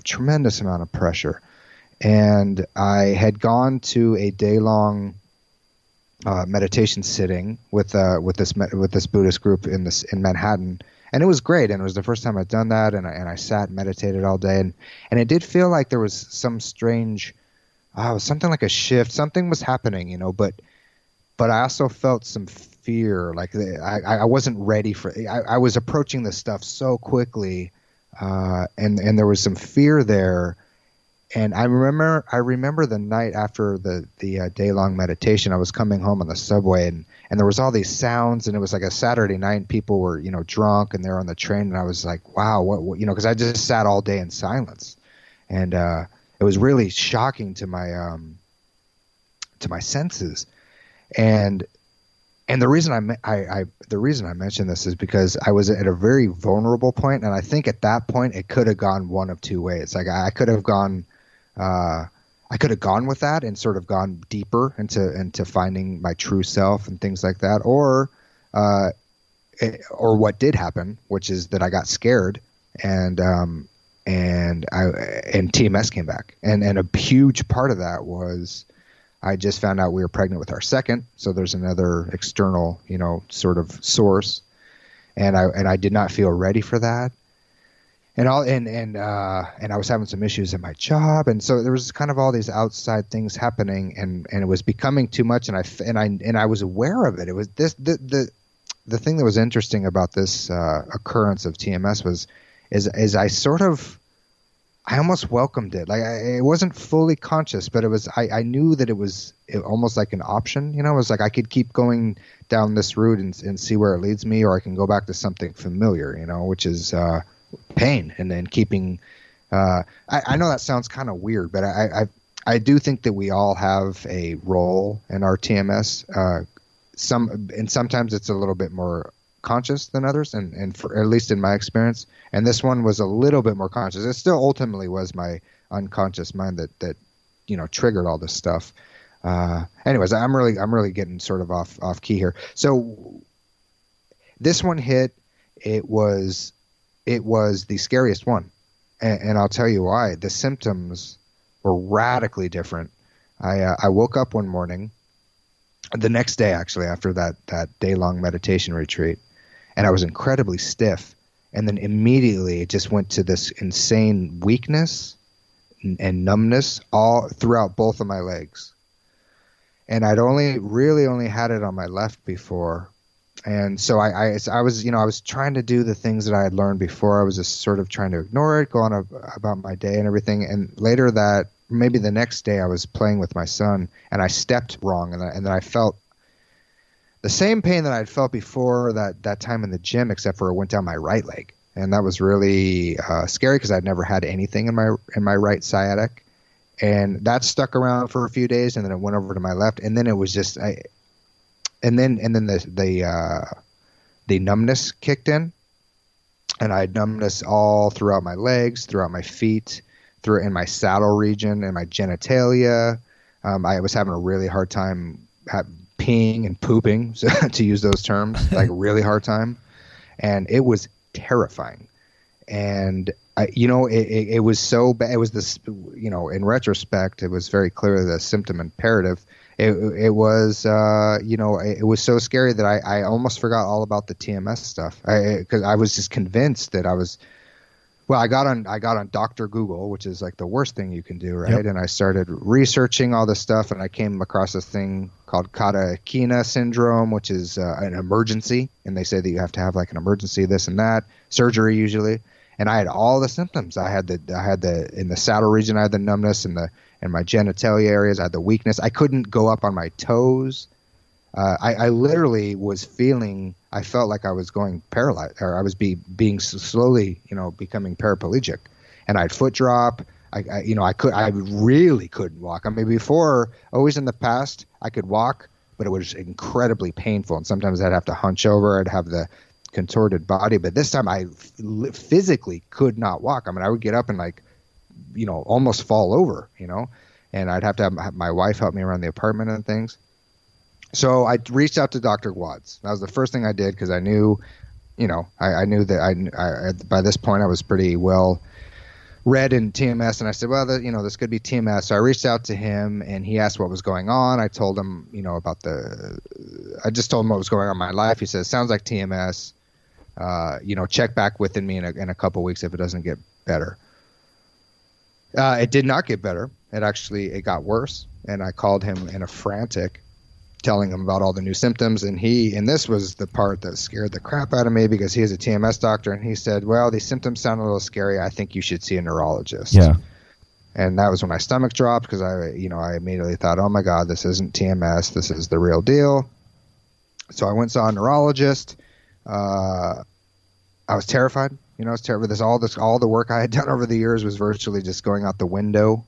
and I had gone to a day-long meditation sitting with this Buddhist group in Manhattan, and it was great. And it was the first time I'd done that, and I sat and meditated all day, and it did feel like there was some strange, something like a shift, something was happening, but I also felt some fear, like I wasn't ready for it. I was approaching this stuff so quickly, and there was some fear there. And I remember the night after the day-long meditation, I was coming home on the subway, and there was all these sounds, and it was like a Saturday night, and people were drunk, and they're on the train, and I was like, wow, what because I just sat all day in silence, and it was really shocking to my senses, and the reason I mention this is because I was at a very vulnerable point, and I think at that point it could have gone one of two ways. Like I could have gone with that and sort of gone deeper into finding my true self and things like that, or what did happen, which is that I got scared and TMS came back, and a huge part of that was I just found out we were pregnant with our second, so there's another external, sort of source, and I did not feel ready for that, and I was having some issues at my job, and so there was kind of all these outside things happening, and it was becoming too much, and I was aware of it. It was the thing that was interesting about this occurrence of TMS is I almost welcomed it. Like it wasn't fully conscious, but it was. I knew that it was almost like an option. It was like I could keep going down this route and see where it leads me, or I can go back to something familiar. Which is pain, and then keeping. I know that sounds kind of weird, but I do think that we all have a role in our TMS. Sometimes it's a little bit more conscious than others, and for at least in my experience, and this one was a little bit more conscious. It still ultimately was my unconscious mind that triggered all this stuff. Anyways, I'm really getting sort of off key here. So this one hit. It was the scariest one, and I'll tell you why. The symptoms were radically different. I woke up one morning, the next day actually, after that day-long meditation retreat, and I was incredibly stiff, and then immediately it just went to this insane weakness and numbness all throughout both of my legs. And I'd only had it on my left before, and so I was trying to do the things that I had learned before. I was just sort of trying to ignore it, go on about my day and everything. And later maybe the next day, I was playing with my son, and I stepped wrong, and then I felt the same pain that I'd felt before that time in the gym, except for it went down my right leg, and that was really scary because I'd never had anything in my right sciatic, and that stuck around for a few days, and then it went over to my left, and then it was just and then the numbness kicked in, and I had numbness all throughout my legs, throughout my feet, in my saddle region, and my genitalia. I was having a really hard time peeing and pooping, so, to use those terms, like really hard time, and it was terrifying. And it was so bad. It was this, in retrospect, it was very clear the symptom imperative. It was, it was so scary that I almost forgot all about the TMS stuff. Because I was just convinced that I was. Well, I got on Dr. Google, which is like the worst thing you can do, right? Yep. And I started researching all this stuff, and I came across this thing called Kata-Ekina syndrome, which is an emergency, and they say that you have to have like an emergency, this and that, surgery usually. And I had all the symptoms. I had the in the saddle region, I had the numbness, and and my genitalia areas. I had the weakness. I couldn't go up on my toes. I literally was feeling, I felt like I was going paralyzed, or I was being slowly, becoming paraplegic. And I had foot drop. I really couldn't walk. I mean, before, always in the past, I could walk, but it was incredibly painful. And sometimes I'd have to hunch over. I'd have the contorted body. But this time I physically could not walk. I mean, I would get up and almost fall over, and I'd have to have my wife help me around the apartment and things. So I reached out to Dr. Watts. That was the first thing I did because I knew, I knew that I by this point I was pretty well read in TMS, and I said, well, this could be TMS. So I reached out to him, and he asked what was going on. I told him, I just told him what was going on in my life. He said, sounds like TMS. Check back within me in a couple weeks if it doesn't get better. It did not get better. It got worse, and I called him in a frantic, telling him about all the new symptoms, and this was the part that scared the crap out of me because he is a TMS doctor, and he said, well, these symptoms sound a little scary. I think you should see a neurologist. Yeah. And that was when my stomach dropped because I immediately thought, oh my God, this isn't TMS. This is the real deal. So I went and saw a neurologist. I was terrified. I was terrified. All the work I had done over the years was virtually just going out the window.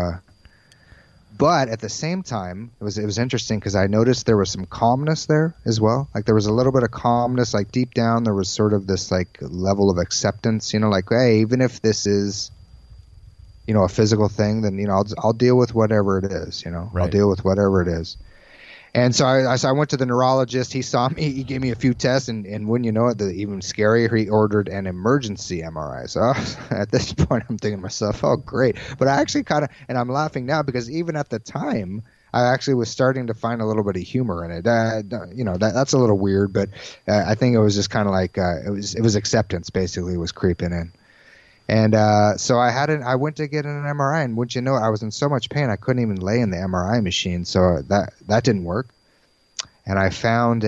But at the same time, it was interesting because I noticed there was some calmness there as well. Like there was a little bit of calmness, like deep down there was sort of this like level of acceptance, like, hey, even if this is, a physical thing, then, I'll deal with whatever it is, Right. I'll deal with whatever it is. And so I went to the neurologist. He saw me. He gave me a few tests, and wouldn't you know it, even scarier, he ordered an emergency MRI. So at this point, I'm thinking to myself, oh, great. But I actually and I'm laughing now because even at the time, I actually was starting to find a little bit of humor in it. That's a little weird, but I think it was just kind of like it was acceptance basically was creeping in. And so I went to get an MRI, and wouldn't you know, I was in so much pain I couldn't even lay in the MRI machine. So that didn't work. And I found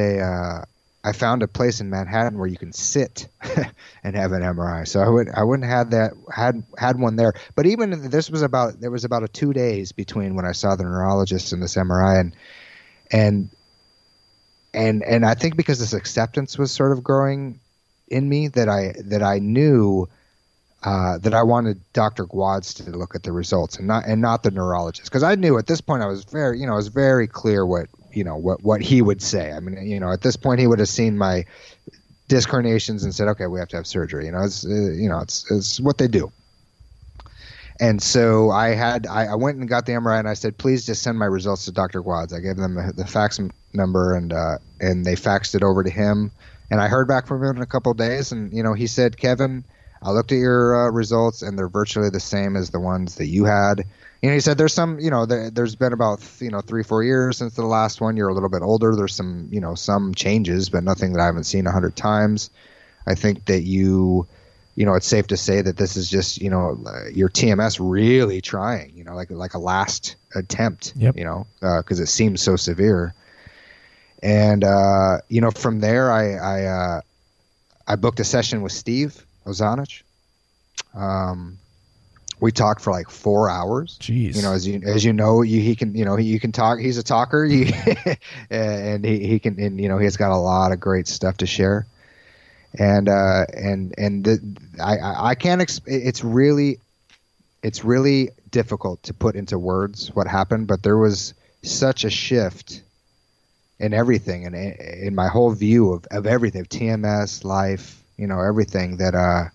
a place in Manhattan where you can sit and have an MRI. So I wouldn't have had one there. But even there was about 2 days between when I saw the neurologist and this MRI, and I think because this acceptance was sort of growing in me that I knew. That I wanted Dr. Gwadz to look at the results and not the neurologist, because I knew at this point I was very clear what he would say. I mean, at this point he would have seen my disc herniations and said, okay, we have to have surgery. It's what they do. And so I went and got the MRI, and I said, please just send my results to Dr. Gwadz. I gave them the fax number, and they faxed it over to him. And I heard back from him in a couple of days, and he said, Kevin, I looked at your results, and they're virtually the same as the ones that you had. He said there's some, there's been about 3-4 years since the last one. You're a little bit older. There's some, some changes, but nothing that I haven't seen 100 times. I think that it's safe to say that this is just, your TMS really trying, like a last attempt, Yep. Because it seems so severe. And from there, I booked a session with Steve Ozanich. We talked for like 4 hours. Jeez. He can talk. He's a talker. And he can, and he's got a lot of great stuff to share. And I can't. It's really difficult to put into words what happened, but there was such a shift in everything, and in my whole view of everything, of TMS, life. Everything that I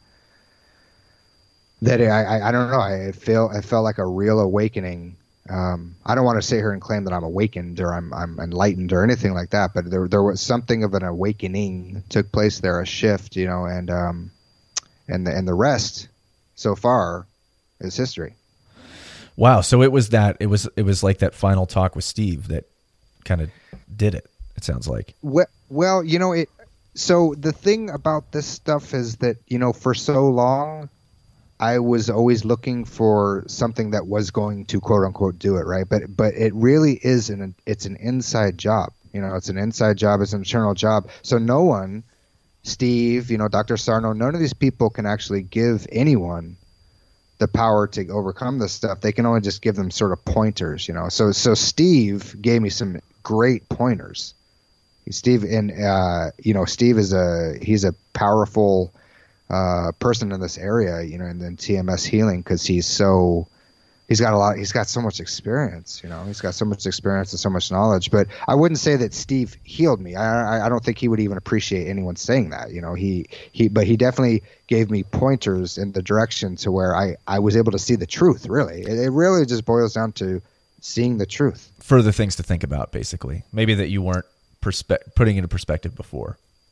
don't know. I felt like a real awakening. I don't want to sit here and claim that I'm awakened or I'm enlightened or anything like that, but there was something of an awakening took place there, a shift, and the rest so far is history. Wow. So it was like that final talk with Steve that kind of did it. It sounds like. Well, So the thing about this stuff is that, for so long, I was always looking for something that was going to quote unquote do it, right? But it really is it's an inside job. It's an inside job. It's an internal job. So no one, Steve, Dr. Sarno, none of these people can actually give anyone the power to overcome this stuff. They can only just give them sort of pointers, you know. So Steve gave me some great pointers. Steve Steve he's a powerful person in this area, you know, and then TMS healing, because he's got so much experience, you know, he's got so much experience and so much knowledge. But I wouldn't say that Steve healed me. I don't think he would even appreciate anyone saying that, you know. But he definitely gave me pointers in the direction to where I was able to see the truth. Really, it really just boils down to seeing the truth. Further things to think about, basically, maybe that you weren't putting into perspective before.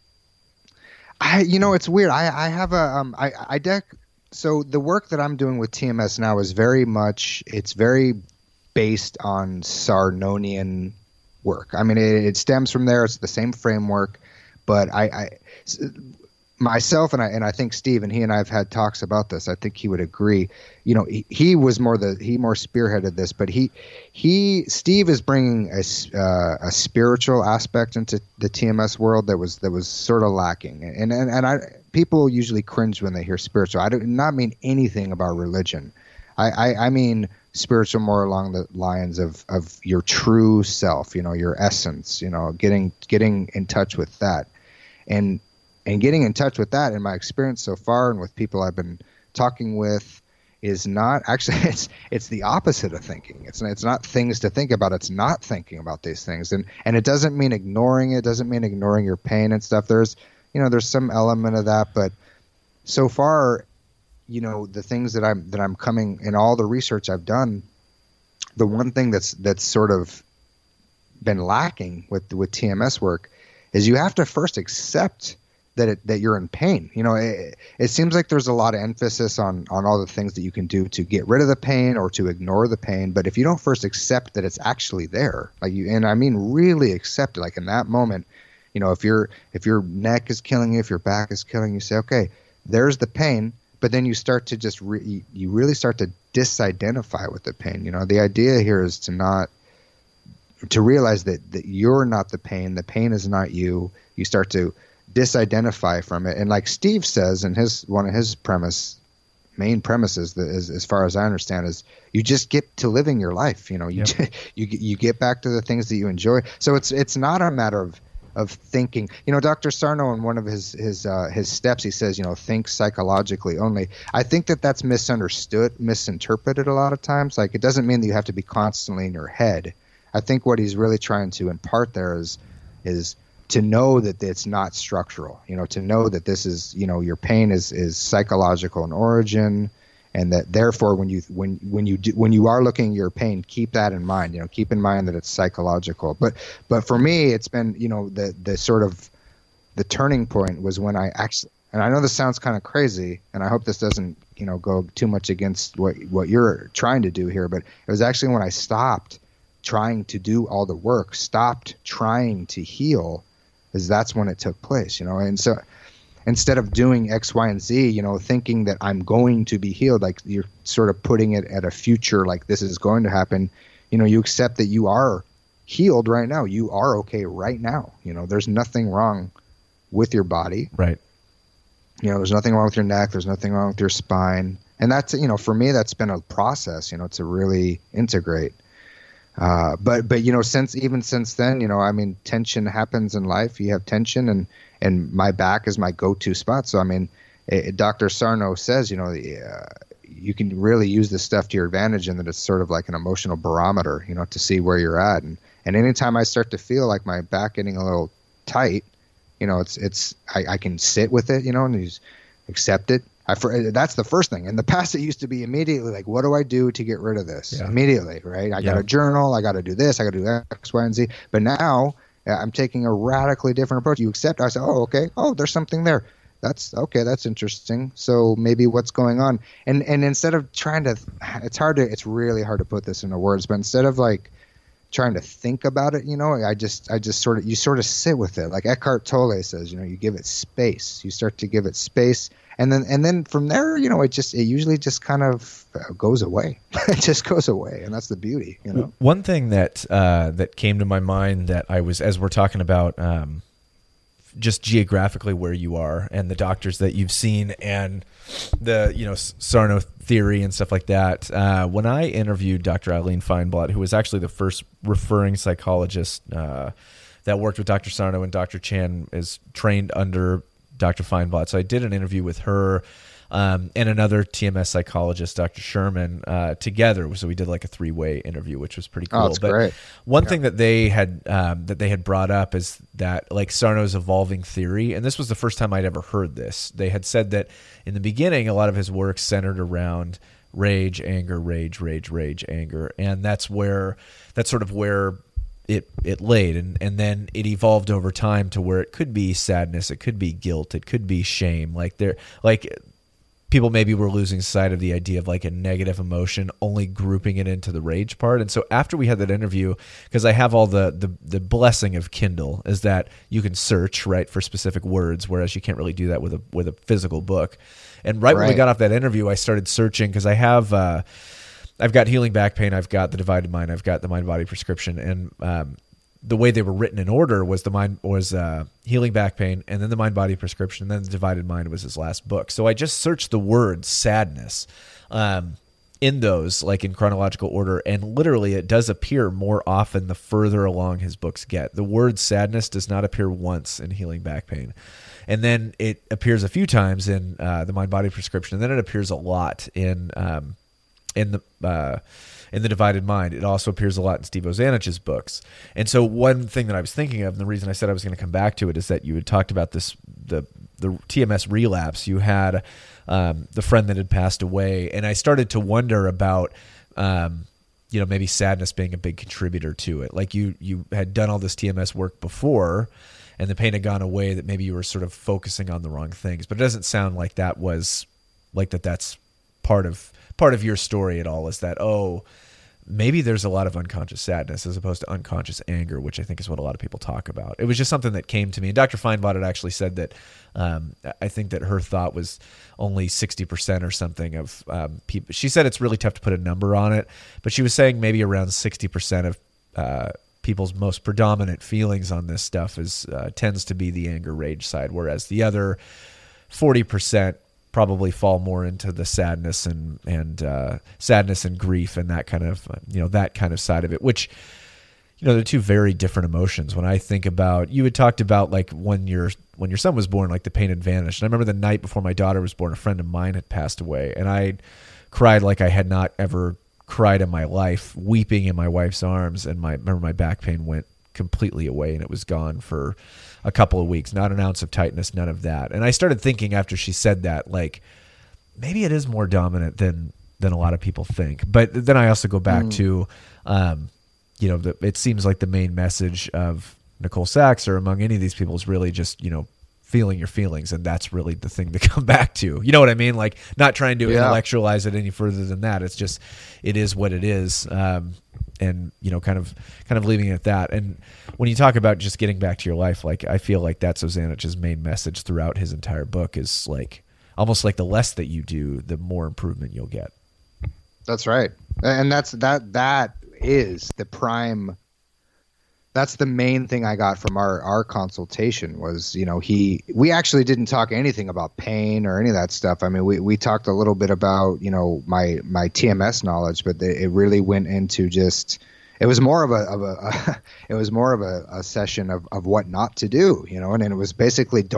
It's weird. I have so the work that I'm doing with TMS now is very based on Sarnonian work. I mean, it stems from there. It's the same framework, but myself and I think Steve, and he and I have had talks about this. I think he would agree. You know, he more spearheaded this, but Steve is bringing a spiritual aspect into the TMS world that was sort of lacking. And people usually cringe when they hear spiritual. I do not mean anything about religion. I mean spiritual more along the lines of your true self, you know, your essence, you know, getting in touch with that. And getting in touch with that, in my experience so far and with people I've been talking with, is not actually, it's the opposite of thinking. It's not things to think about. It's not thinking about these things. And it doesn't mean ignoring it. It doesn't mean ignoring your pain and stuff. There's some element of that, but so far, you know, the things that I'm coming in all the research I've done, the one thing that's sort of been lacking with TMS work is you have to first accept that you're in pain. You know, it seems like there's a lot of emphasis on all the things that you can do to get rid of the pain or to ignore the pain. But if you don't first accept that it's actually there, and I mean really accept it, like in that moment, you know, if your neck is killing you, if your back is killing you, say, okay, there's the pain. But then you start to just you really start to disidentify with the pain. You know, the idea here is to realize that you're not the pain. The pain is not you. You start to disidentify from it. And like Steve says in one of his main premises, as far as I understand, is you just get to living your life. You know, you get back to the things that you enjoy. So it's not a matter of thinking. You know, Dr. Sarno, in one of his steps, he says, you know, think psychologically only. I think that's misinterpreted a lot of times. Like, it doesn't mean that you have to be constantly in your head. I think what he's really trying to impart there is to know that it's not structural, you know, to know that this is, you know, your pain is psychological in origin, and that therefore when you are looking at your pain, keep that in mind, you know, keep in mind that it's psychological. But for me, it's been, you know, the sort of the turning point was when I actually, and I know this sounds kind of crazy, and I hope this doesn't, you know, go too much against what you're trying to do here, but it was actually when I stopped trying to do all the work, stopped trying to heal, is that's when it took place, you know. And so instead of doing X, Y, and Z, you know, thinking that I'm going to be healed, like you're sort of putting it at a future, like this is going to happen, you know, you accept that you are healed right now. You are okay right now. You know, there's nothing wrong with your body. Right. You know, there's nothing wrong with your neck. There's nothing wrong with your spine. And that's, you know, for me, that's been a process, you know, to really integrate. But you know, since then, you know, I mean, tension happens in life. You have tension, and my back is my go-to spot. So I mean, Dr. Sarno says, you know, you can really use this stuff to your advantage, and that it's sort of like an emotional barometer, you know, to see where you're at. And anytime I start to feel like my back getting a little tight, you know, I can sit with it, you know, and just accept it. That's the first thing. In the past, it used to be immediately like, what do I do to get rid of this? Yeah. Immediately, right? I got to journal. I got to do this. I got to do X, Y, and Z. But now I'm taking a radically different approach. You accept. I say, oh, okay. Oh, there's something there. That's okay. That's interesting. So maybe what's going on? And instead of trying to, it's really hard to put this into words, but instead of like trying to think about it, you know, I just sort of sit with it. Like Eckhart Tolle says, you know, you give it space. You start to give it space. And then from there, you know, it usually just kind of goes away. It just goes away, and that's the beauty, you know. One thing that came to my mind that I was, as we're talking about just geographically where you are and the doctors that you've seen and the, Sarno theory and stuff like that. When I interviewed Dr. Eileen Feinblatt, who was actually the first referring psychologist that worked with Dr. Sarno, and Dr. Chan is trained under Dr. Feinblatt. So I did an interview with her and another TMS psychologist, Dr. Sherman, together. So we did like a 3-way interview, which was pretty cool. Oh, that's great. One thing that they had brought up is that like Sarno's evolving theory, and this was the first time I'd ever heard this. They had said that in the beginning, a lot of his work centered around rage, anger, rage, anger, and that's sort of where it laid, and then it evolved over time to where it could be sadness, it could be guilt, it could be shame. People maybe were losing sight of the idea of like a negative emotion, only grouping it into the rage part. And so after we had that interview, because I have all the blessing of Kindle is that you can search right for specific words, whereas you can't really do that with a physical book. And right when we got off that interview, I started searching because I've got Healing Back Pain, I've got The Divided Mind, I've got The Mind Body Prescription, and the way they were written in order was Healing Back Pain, and then The Mind Body Prescription, and then The Divided Mind was his last book. So I just searched the word sadness in those, like in chronological order, and literally it does appear more often the further along his books get. The word sadness does not appear once in Healing Back Pain. And then it appears a few times in The Mind Body Prescription, and then it appears a lot in The Divided Mind. It also appears a lot in Steve Ozanich's books. And so one thing that I was thinking of, and the reason I said I was going to come back to it, is that you had talked about the TMS relapse. You had the friend that had passed away, and I started to wonder about maybe sadness being a big contributor to it. Like you had done all this TMS work before, and the pain had gone away, that maybe you were sort of focusing on the wrong things. But it doesn't sound like that was like that's part of your story at all, is that, maybe there's a lot of unconscious sadness as opposed to unconscious anger, which I think is what a lot of people talk about. It was just something that came to me. And Dr. Feinblatt had actually said that I think that her thought was only 60% or something of people. She said it's really tough to put a number on it, but she was saying maybe around 60% of people's most predominant feelings on this stuff tends to be the anger rage side, whereas the other 40% probably fall more into the sadness and sadness and grief and that kind of side of it, which, they're two very different emotions. When I think about, you had talked about like when your son was born, like the pain had vanished. And I remember the night before my daughter was born, a friend of mine had passed away, and I cried like I had not ever cried in my life, weeping in my wife's arms. And remember my back pain went completely away, and it was gone for a couple of weeks, not an ounce of tightness, none of that. And I started thinking after she said that, like, maybe it is more dominant than a lot of people think. But then I also go back to, it seems like the main message of Nicole Sachs or among any of these people is really just, feeling your feelings. And that's really the thing to come back to. You know what I mean? Like, not trying to intellectualize it any further than that. It's just, it is what it is. And kind of leaving it at that. And when you talk about just getting back to your life, like, I feel like that's Ozanich's main message throughout his entire book, is like almost like the less that you do, the more improvement you'll get. That's right. And that is the prime. That's the main thing I got from our consultation was, we actually didn't talk anything about pain or any of that stuff. I mean, we talked a little bit about, my TMS knowledge, but it really went into just, it was more of a session of what not to do, and it was basically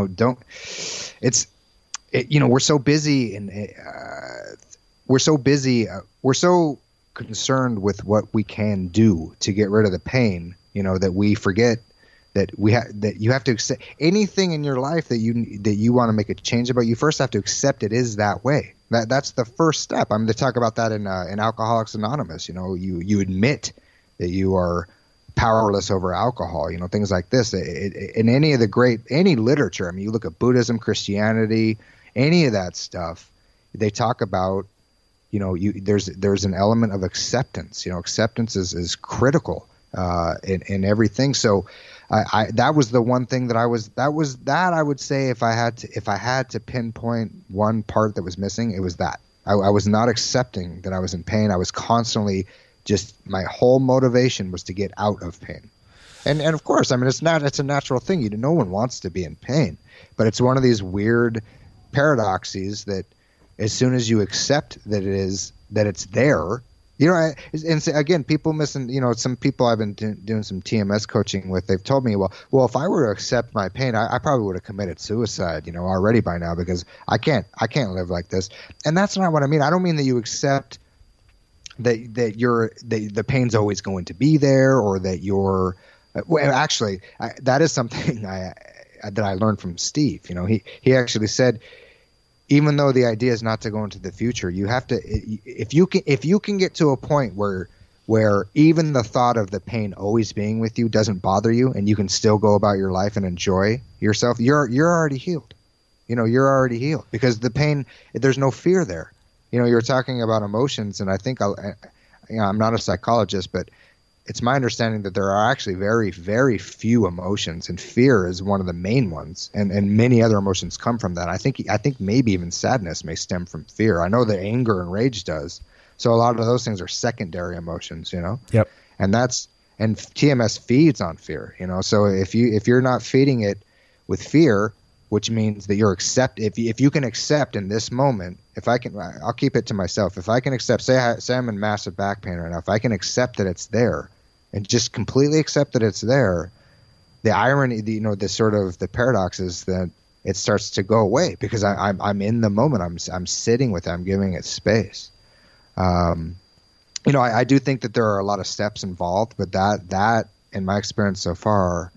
we're so busy and we're so concerned with what we can do to get rid of the pain, that we forget that that you have to accept anything in your life that you want to make a change about. You first have to accept it is that way. That's the first step. I'm going to talk about that in Alcoholics Anonymous. You admit that you are powerless over alcohol. Things like this. In any literature. I mean, you look at Buddhism, Christianity, any of that stuff. They talk about. There's an element of acceptance. Acceptance is critical in everything. So that was the one thing that I would say if I had to pinpoint one part that was missing, it was that I was not accepting that I was in pain. I was constantly my whole motivation was to get out of pain. And of course, I mean, it's a natural thing. No one wants to be in pain, but it's one of these weird paradoxes that as soon as you accept that it's there, and again, people missing, some people I've been doing some TMS coaching with, they've told me, well, if I were to accept my pain, I probably would have committed suicide, already by now, because I can't live like this. And that's not what I mean. I don't mean that you accept that the pain's always going to be there, or that you're, well, actually, that is something that I learned from Steve. He actually said, even though the idea is not to go into the future, you have to, if you can get to a point where even the thought of the pain always being with you doesn't bother you, and you can still go about your life and enjoy yourself, you're already healed. You're already healed, because the pain, there's no fear there. You're talking about emotions, and I think I'm not a psychologist, but it's my understanding that there are actually very, very few emotions, and fear is one of the main ones, and many other emotions come from that. I think maybe even sadness may stem from fear. I know that anger and rage does. So a lot of those things are secondary emotions, Yep. And TMS feeds on fear, So if you're not feeding it with fear, which means that you're if you can accept in this moment, I'll keep it to myself. If I can accept, say I'm in massive back pain right now, if I can accept that it's there, and just completely accept that it's there, the irony, the sort of the paradox is that it starts to go away, because I'm in the moment. I'm sitting with it. I'm giving it space. I do think that there are a lot of steps involved, but that in my experience so far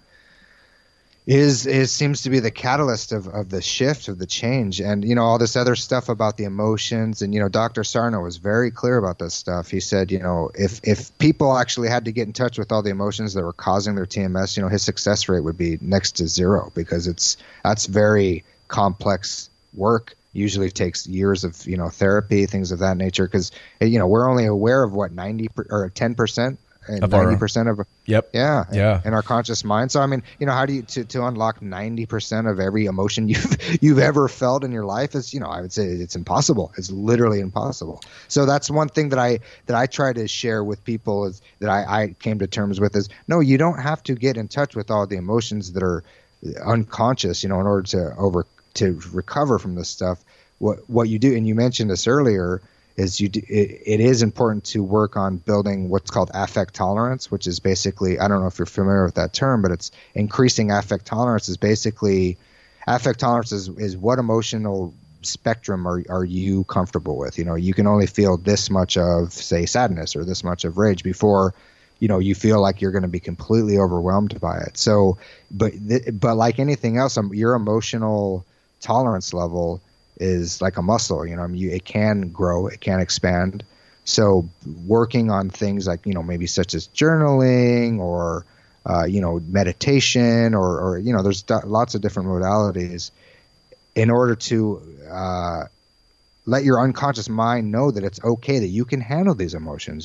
seems to be the catalyst of the shift, of the change. And all this other stuff about the emotions, and Dr. Sarno was very clear about this stuff. He said, if people actually had to get in touch with all the emotions that were causing their TMS, his success rate would be next to zero, because that's very complex work. Usually takes years of therapy, things of that nature, because we're only aware of what 90 or 10%. And 90% of yep. Yeah. In our conscious mind. So I mean, how do you to unlock 90% of every emotion you've ever felt in your life is, I would say it's impossible. It's literally impossible. So that's one thing that I try to share with people, is that I came to terms with, is no, you don't have to get in touch with all the emotions that are unconscious, in order to recover from this stuff. What you do, and you mentioned this earlier, is it is important to work on building what's called affect tolerance, which is basically, I don't know if you're familiar with that term, but it's increasing affect tolerance. Is basically, affect tolerance is what emotional spectrum are you comfortable with? You can only feel this much of, say, sadness, or this much of rage before you feel like you're going to be completely overwhelmed by it. So, but like anything else, your emotional tolerance level is like a muscle, it can grow, it can expand. So working on things like, maybe such as journaling, or, meditation, or there's lots of different modalities in order to let your unconscious mind know that it's okay, that you can handle these emotions,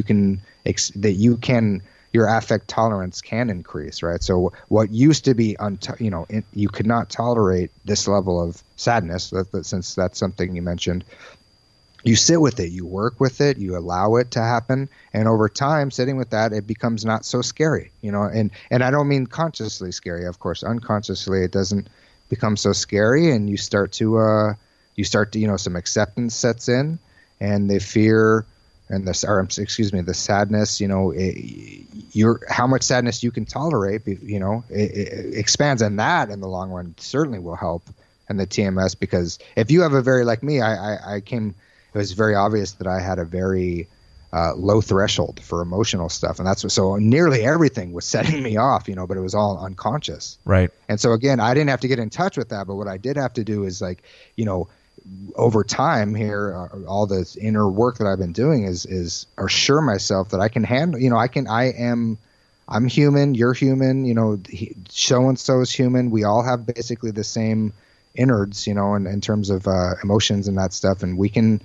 your affect tolerance can increase, right? So what used to be, you could not tolerate this level of sadness, since that's something you mentioned, you sit with it, you work with it, you allow it to happen, and over time, sitting with that, it becomes not so scary, and I don't mean consciously scary, of course. Unconsciously, it doesn't become so scary, and you start to, some acceptance sets in, and the fear and the sadness, how much sadness you can tolerate, it expands, and that in the long run certainly will help in the TMS, because if you have a very, like me, it was very obvious that I had a very low threshold for emotional stuff, and so nearly everything was setting me off, but it was all unconscious. Right. And so again, I didn't have to get in touch with that, but what I did have to do is, like, over time here, all this inner work that I've been doing is assure myself that I can handle, I'm human, you're human, so-and-so is human. We all have basically the same innards, in terms of emotions and that stuff. And we can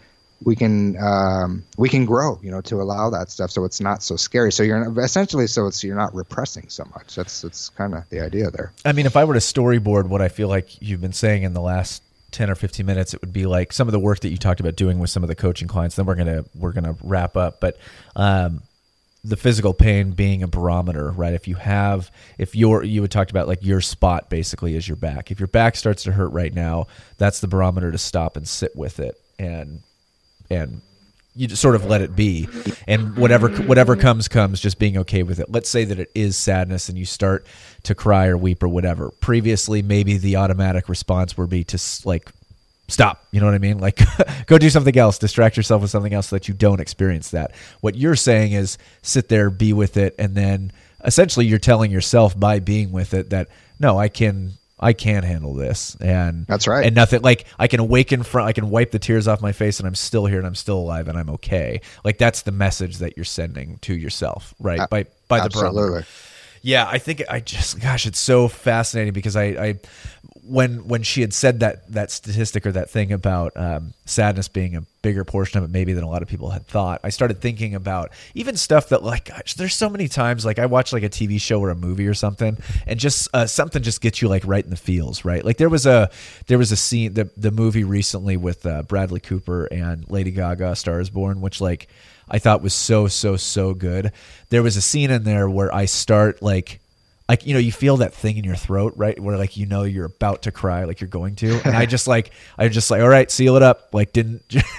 grow, to allow that stuff. So it's not so scary. So you're not repressing so much. That's kind of the idea there. I mean, if I were to storyboard what I feel like you've been saying in the last 10 or 15 minutes, it would be like some of the work that you talked about doing with some of the coaching clients. Then we're gonna wrap up. But the physical pain being a barometer, right? You had talked about like your spot basically is your back. If your back starts to hurt right now, that's the barometer to stop and sit with it and you just sort of let it be, and whatever comes, just being okay with it. Let's say that it is sadness and you start to cry or weep or whatever. Previously, maybe the automatic response would be to like stop. You know what I mean? Like go do something else, distract yourself with something else so that you don't experience that. What you're saying is sit there, be with it, and then essentially you're telling yourself by being with it that no, I can handle this, and that's right. And nothing like I can I can wipe the tears off my face, and I'm still here, and I'm still alive, and I'm okay. Like that's the message that you're sending to yourself, right? By the barometer. Yeah, I think gosh, it's so fascinating because I when she had said that statistic or that thing about sadness being a bigger portion of it maybe than a lot of people had thought, I started thinking about even stuff that like, gosh, there's so many times like I watch like a TV show or a movie or something, and just something just gets you like right in the feels, right? Like there was a scene, the movie recently with Bradley Cooper and Lady Gaga, Star Is Born, which like I thought was so good. There was a scene in there where I start like you feel that thing in your throat, right? Where like you're about to cry, like you're going to, and I just like all right, seal it up. Like don't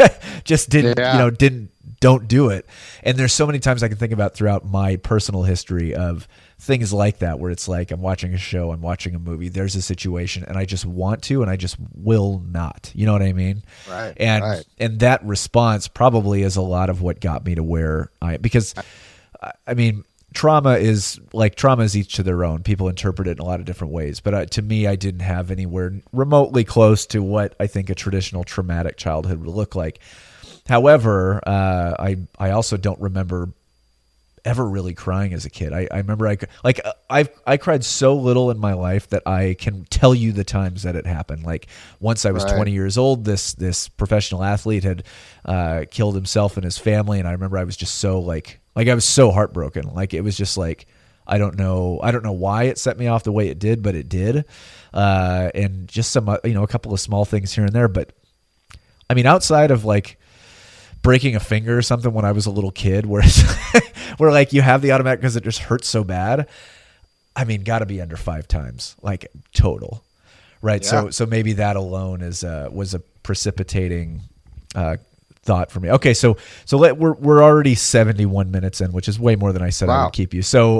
do it. And there's so many times I can think about throughout my personal history of things like that, where it's like I'm watching a show, I'm watching a movie, there's a situation, and I just want to, and I just will not. You know what I mean? Right. And that response probably is a lot of what got me to where because I mean. Trauma is each to their own. People interpret it in a lot of different ways. But to me, I didn't have anywhere remotely close to what I think a traditional traumatic childhood would look like. However, I also don't remember ever really crying as a kid. I remember I cried so little in my life that I can tell you the times that it happened. Like once I was 20 years old, this professional athlete had killed himself and his family, and I remember I was just so like I was so heartbroken. Like it was just like I don't know why it set me off the way it did, but it did. And just some a couple of small things here and there, but I mean outside of like breaking a finger or something when I was a little kid, where like you have the automatic because it just hurts so bad. I mean, got to be under 5 times, like total, right? Yeah. So maybe that alone was a precipitating thought for me. Okay, so we're already 71 minutes in, which is way more than I said. Wow. I would keep you. So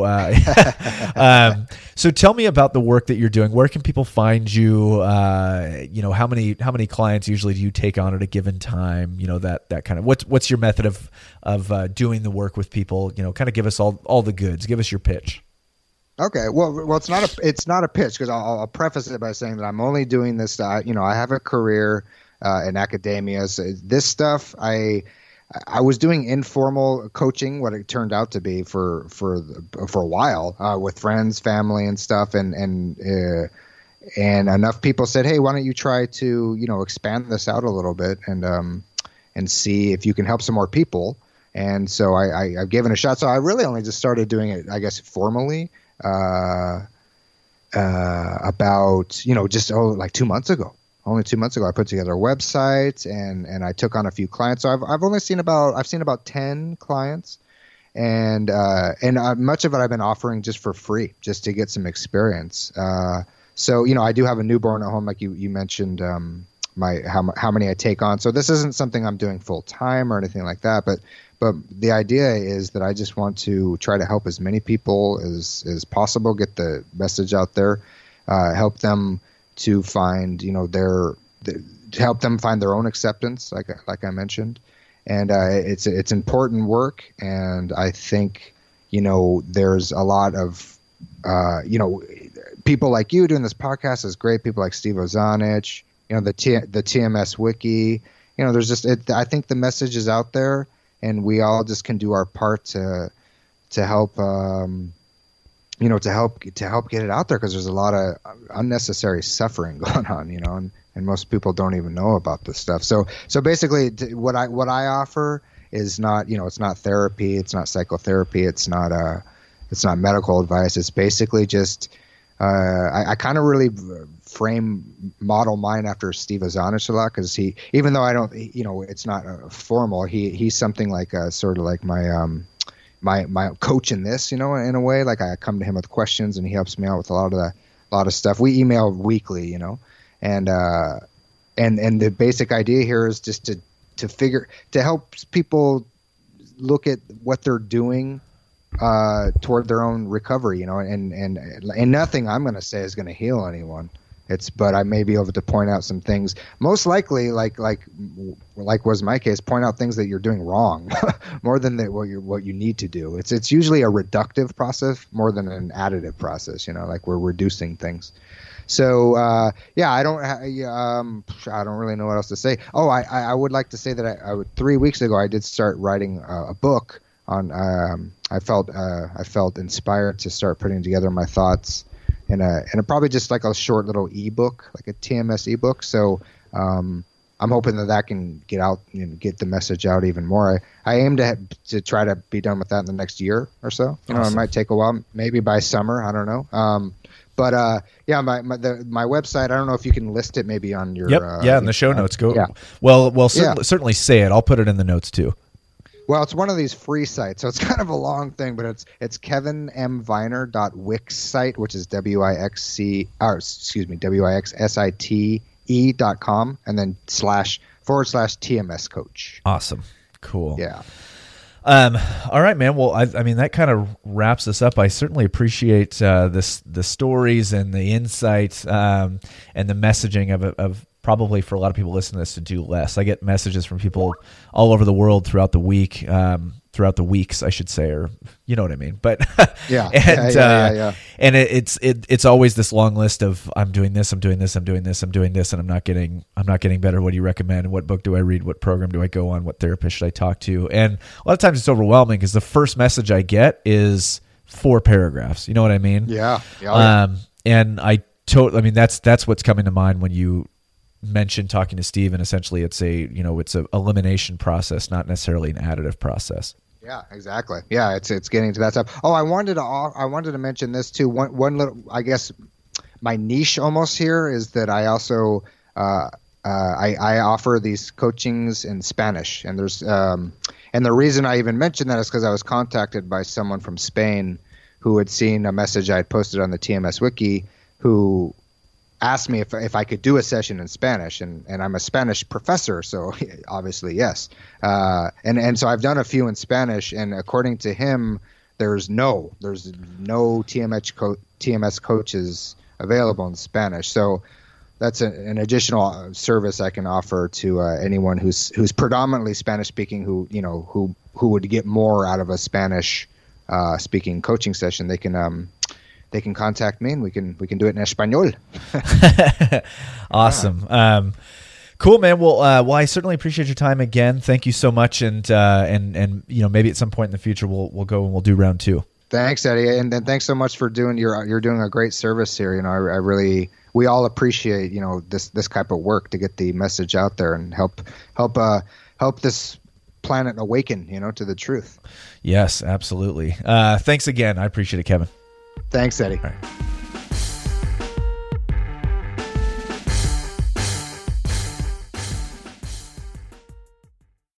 so tell me about the work that you're doing. Where can people find you? How many clients usually do you take on at a given time? That kind of what's your method of doing the work with people? Kind of give us all the goods. Give us your pitch. Okay. Well, it's not a pitch because I'll preface it by saying that I'm only doing this. I have a career in academia. So this stuff, I was doing informal coaching, what it turned out to be for a while with friends, family, and stuff, and enough people said, "Hey, why don't you try to expand this out a little bit and see if you can help some more people?" And so I've given it a shot. So I really only just started doing it, I guess, formally about like 2 months ago. Only 2 months ago, I put together a website and I took on a few clients. So I've seen about 10 clients, and much of it I've been offering just for free, just to get some experience. So I do have a newborn at home, like you mentioned, how many I take on. So this isn't something I'm doing full time or anything like that. But the idea is that I just want to try to help as many people as possible, get the message out there, help them to find, to help them find their own acceptance, like I mentioned, and it's important work. And I think there's a lot of people like you doing this podcast is great. People like Steve Ozanich, the TMS Wiki. There's just I think the message is out there, and we all just can do our part to help. To help get it out there, because there's a lot of unnecessary suffering going on, and most people don't even know about this stuff. So basically, what I offer is not, it's not therapy, it's not psychotherapy, it's not medical advice. It's basically just I kind of really model mine after Steve Ozanich a lot, because he, even though I don't, it's not formal, he's something like sort of like my my coach in this, in a way. Like I come to him with questions and he helps me out with a lot of stuff. We email weekly, and the basic idea here is just to help people look at what they're doing toward their own recovery, and nothing I'm going to say is going to heal anyone. But I may be able to point out some things, most likely, like was my case, point out things that you're doing wrong, more than what you need to do. It's usually a reductive process more than an additive process. Like we're reducing things. So I don't really know what else to say. Oh, I would like to say that I 3 weeks ago I did start writing a book on. I felt inspired to start putting together my thoughts in a probably just like a short little ebook, like a TMS ebook. So I'm hoping that can get out and get the message out even more. I aim to try to be done with that in the next year or so. Awesome. It might take a while, maybe by summer. I don't know. But my website, I don't know if you can list it maybe on your in the show notes. Go. Yeah. Well, certainly say it. I'll put it in the notes too. Well, it's one of these free sites, so it's kind of a long thing, but it's kevinmviner.wix site, which is WIXSITE.com, and then //TMS coach. Awesome. Cool. Yeah. All right, man. Well, I mean, that kind of wraps us up. I certainly appreciate the stories and the insights and the messaging of probably for a lot of people listening to this to do less. I get messages from people all over the world throughout the week, throughout the weeks, I should say, or you know what I mean. But yeah, and it's always this long list of I'm doing this, I'm doing this, I'm doing this, I'm doing this, and I'm not getting better. What do you recommend? What book do I read? What program do I go on? What therapist should I talk to? And a lot of times it's overwhelming because the first message I get is 4 paragraphs. You know what I mean? Yeah. And I mean that's what's coming to mind when you mentioned talking to Steve, and essentially it's a elimination process, not necessarily an additive process. Yeah, exactly. Yeah, it's getting to that stuff. Oh, I wanted to mention this too. One little, I guess, my niche almost here is that I also I offer these coachings in Spanish, and there's and the reason I even mentioned that is because I was contacted by someone from Spain who had seen a message I had posted on the TMS Wiki, who asked me if I could do a session in Spanish, and I'm a Spanish professor, so obviously yes. And so I've done a few in Spanish, and according to him, there's no TMS coaches available in Spanish. So that's an additional service I can offer to anyone who's predominantly Spanish speaking, who would get more out of a Spanish speaking coaching session. They can contact me, and we can do it in Espanol. Awesome. Yeah. Cool, man. Well, I certainly appreciate your time again. Thank you so much. And maybe at some point in the future, we'll go and we'll do round 2. Thanks, Eddie. And thanks so much for doing you're doing a great service here. We all appreciate, this type of work to get the message out there and help this planet awaken, to the truth. Yes, absolutely. Thanks again. I appreciate it, Kevin. Thanks, Eddie. All right.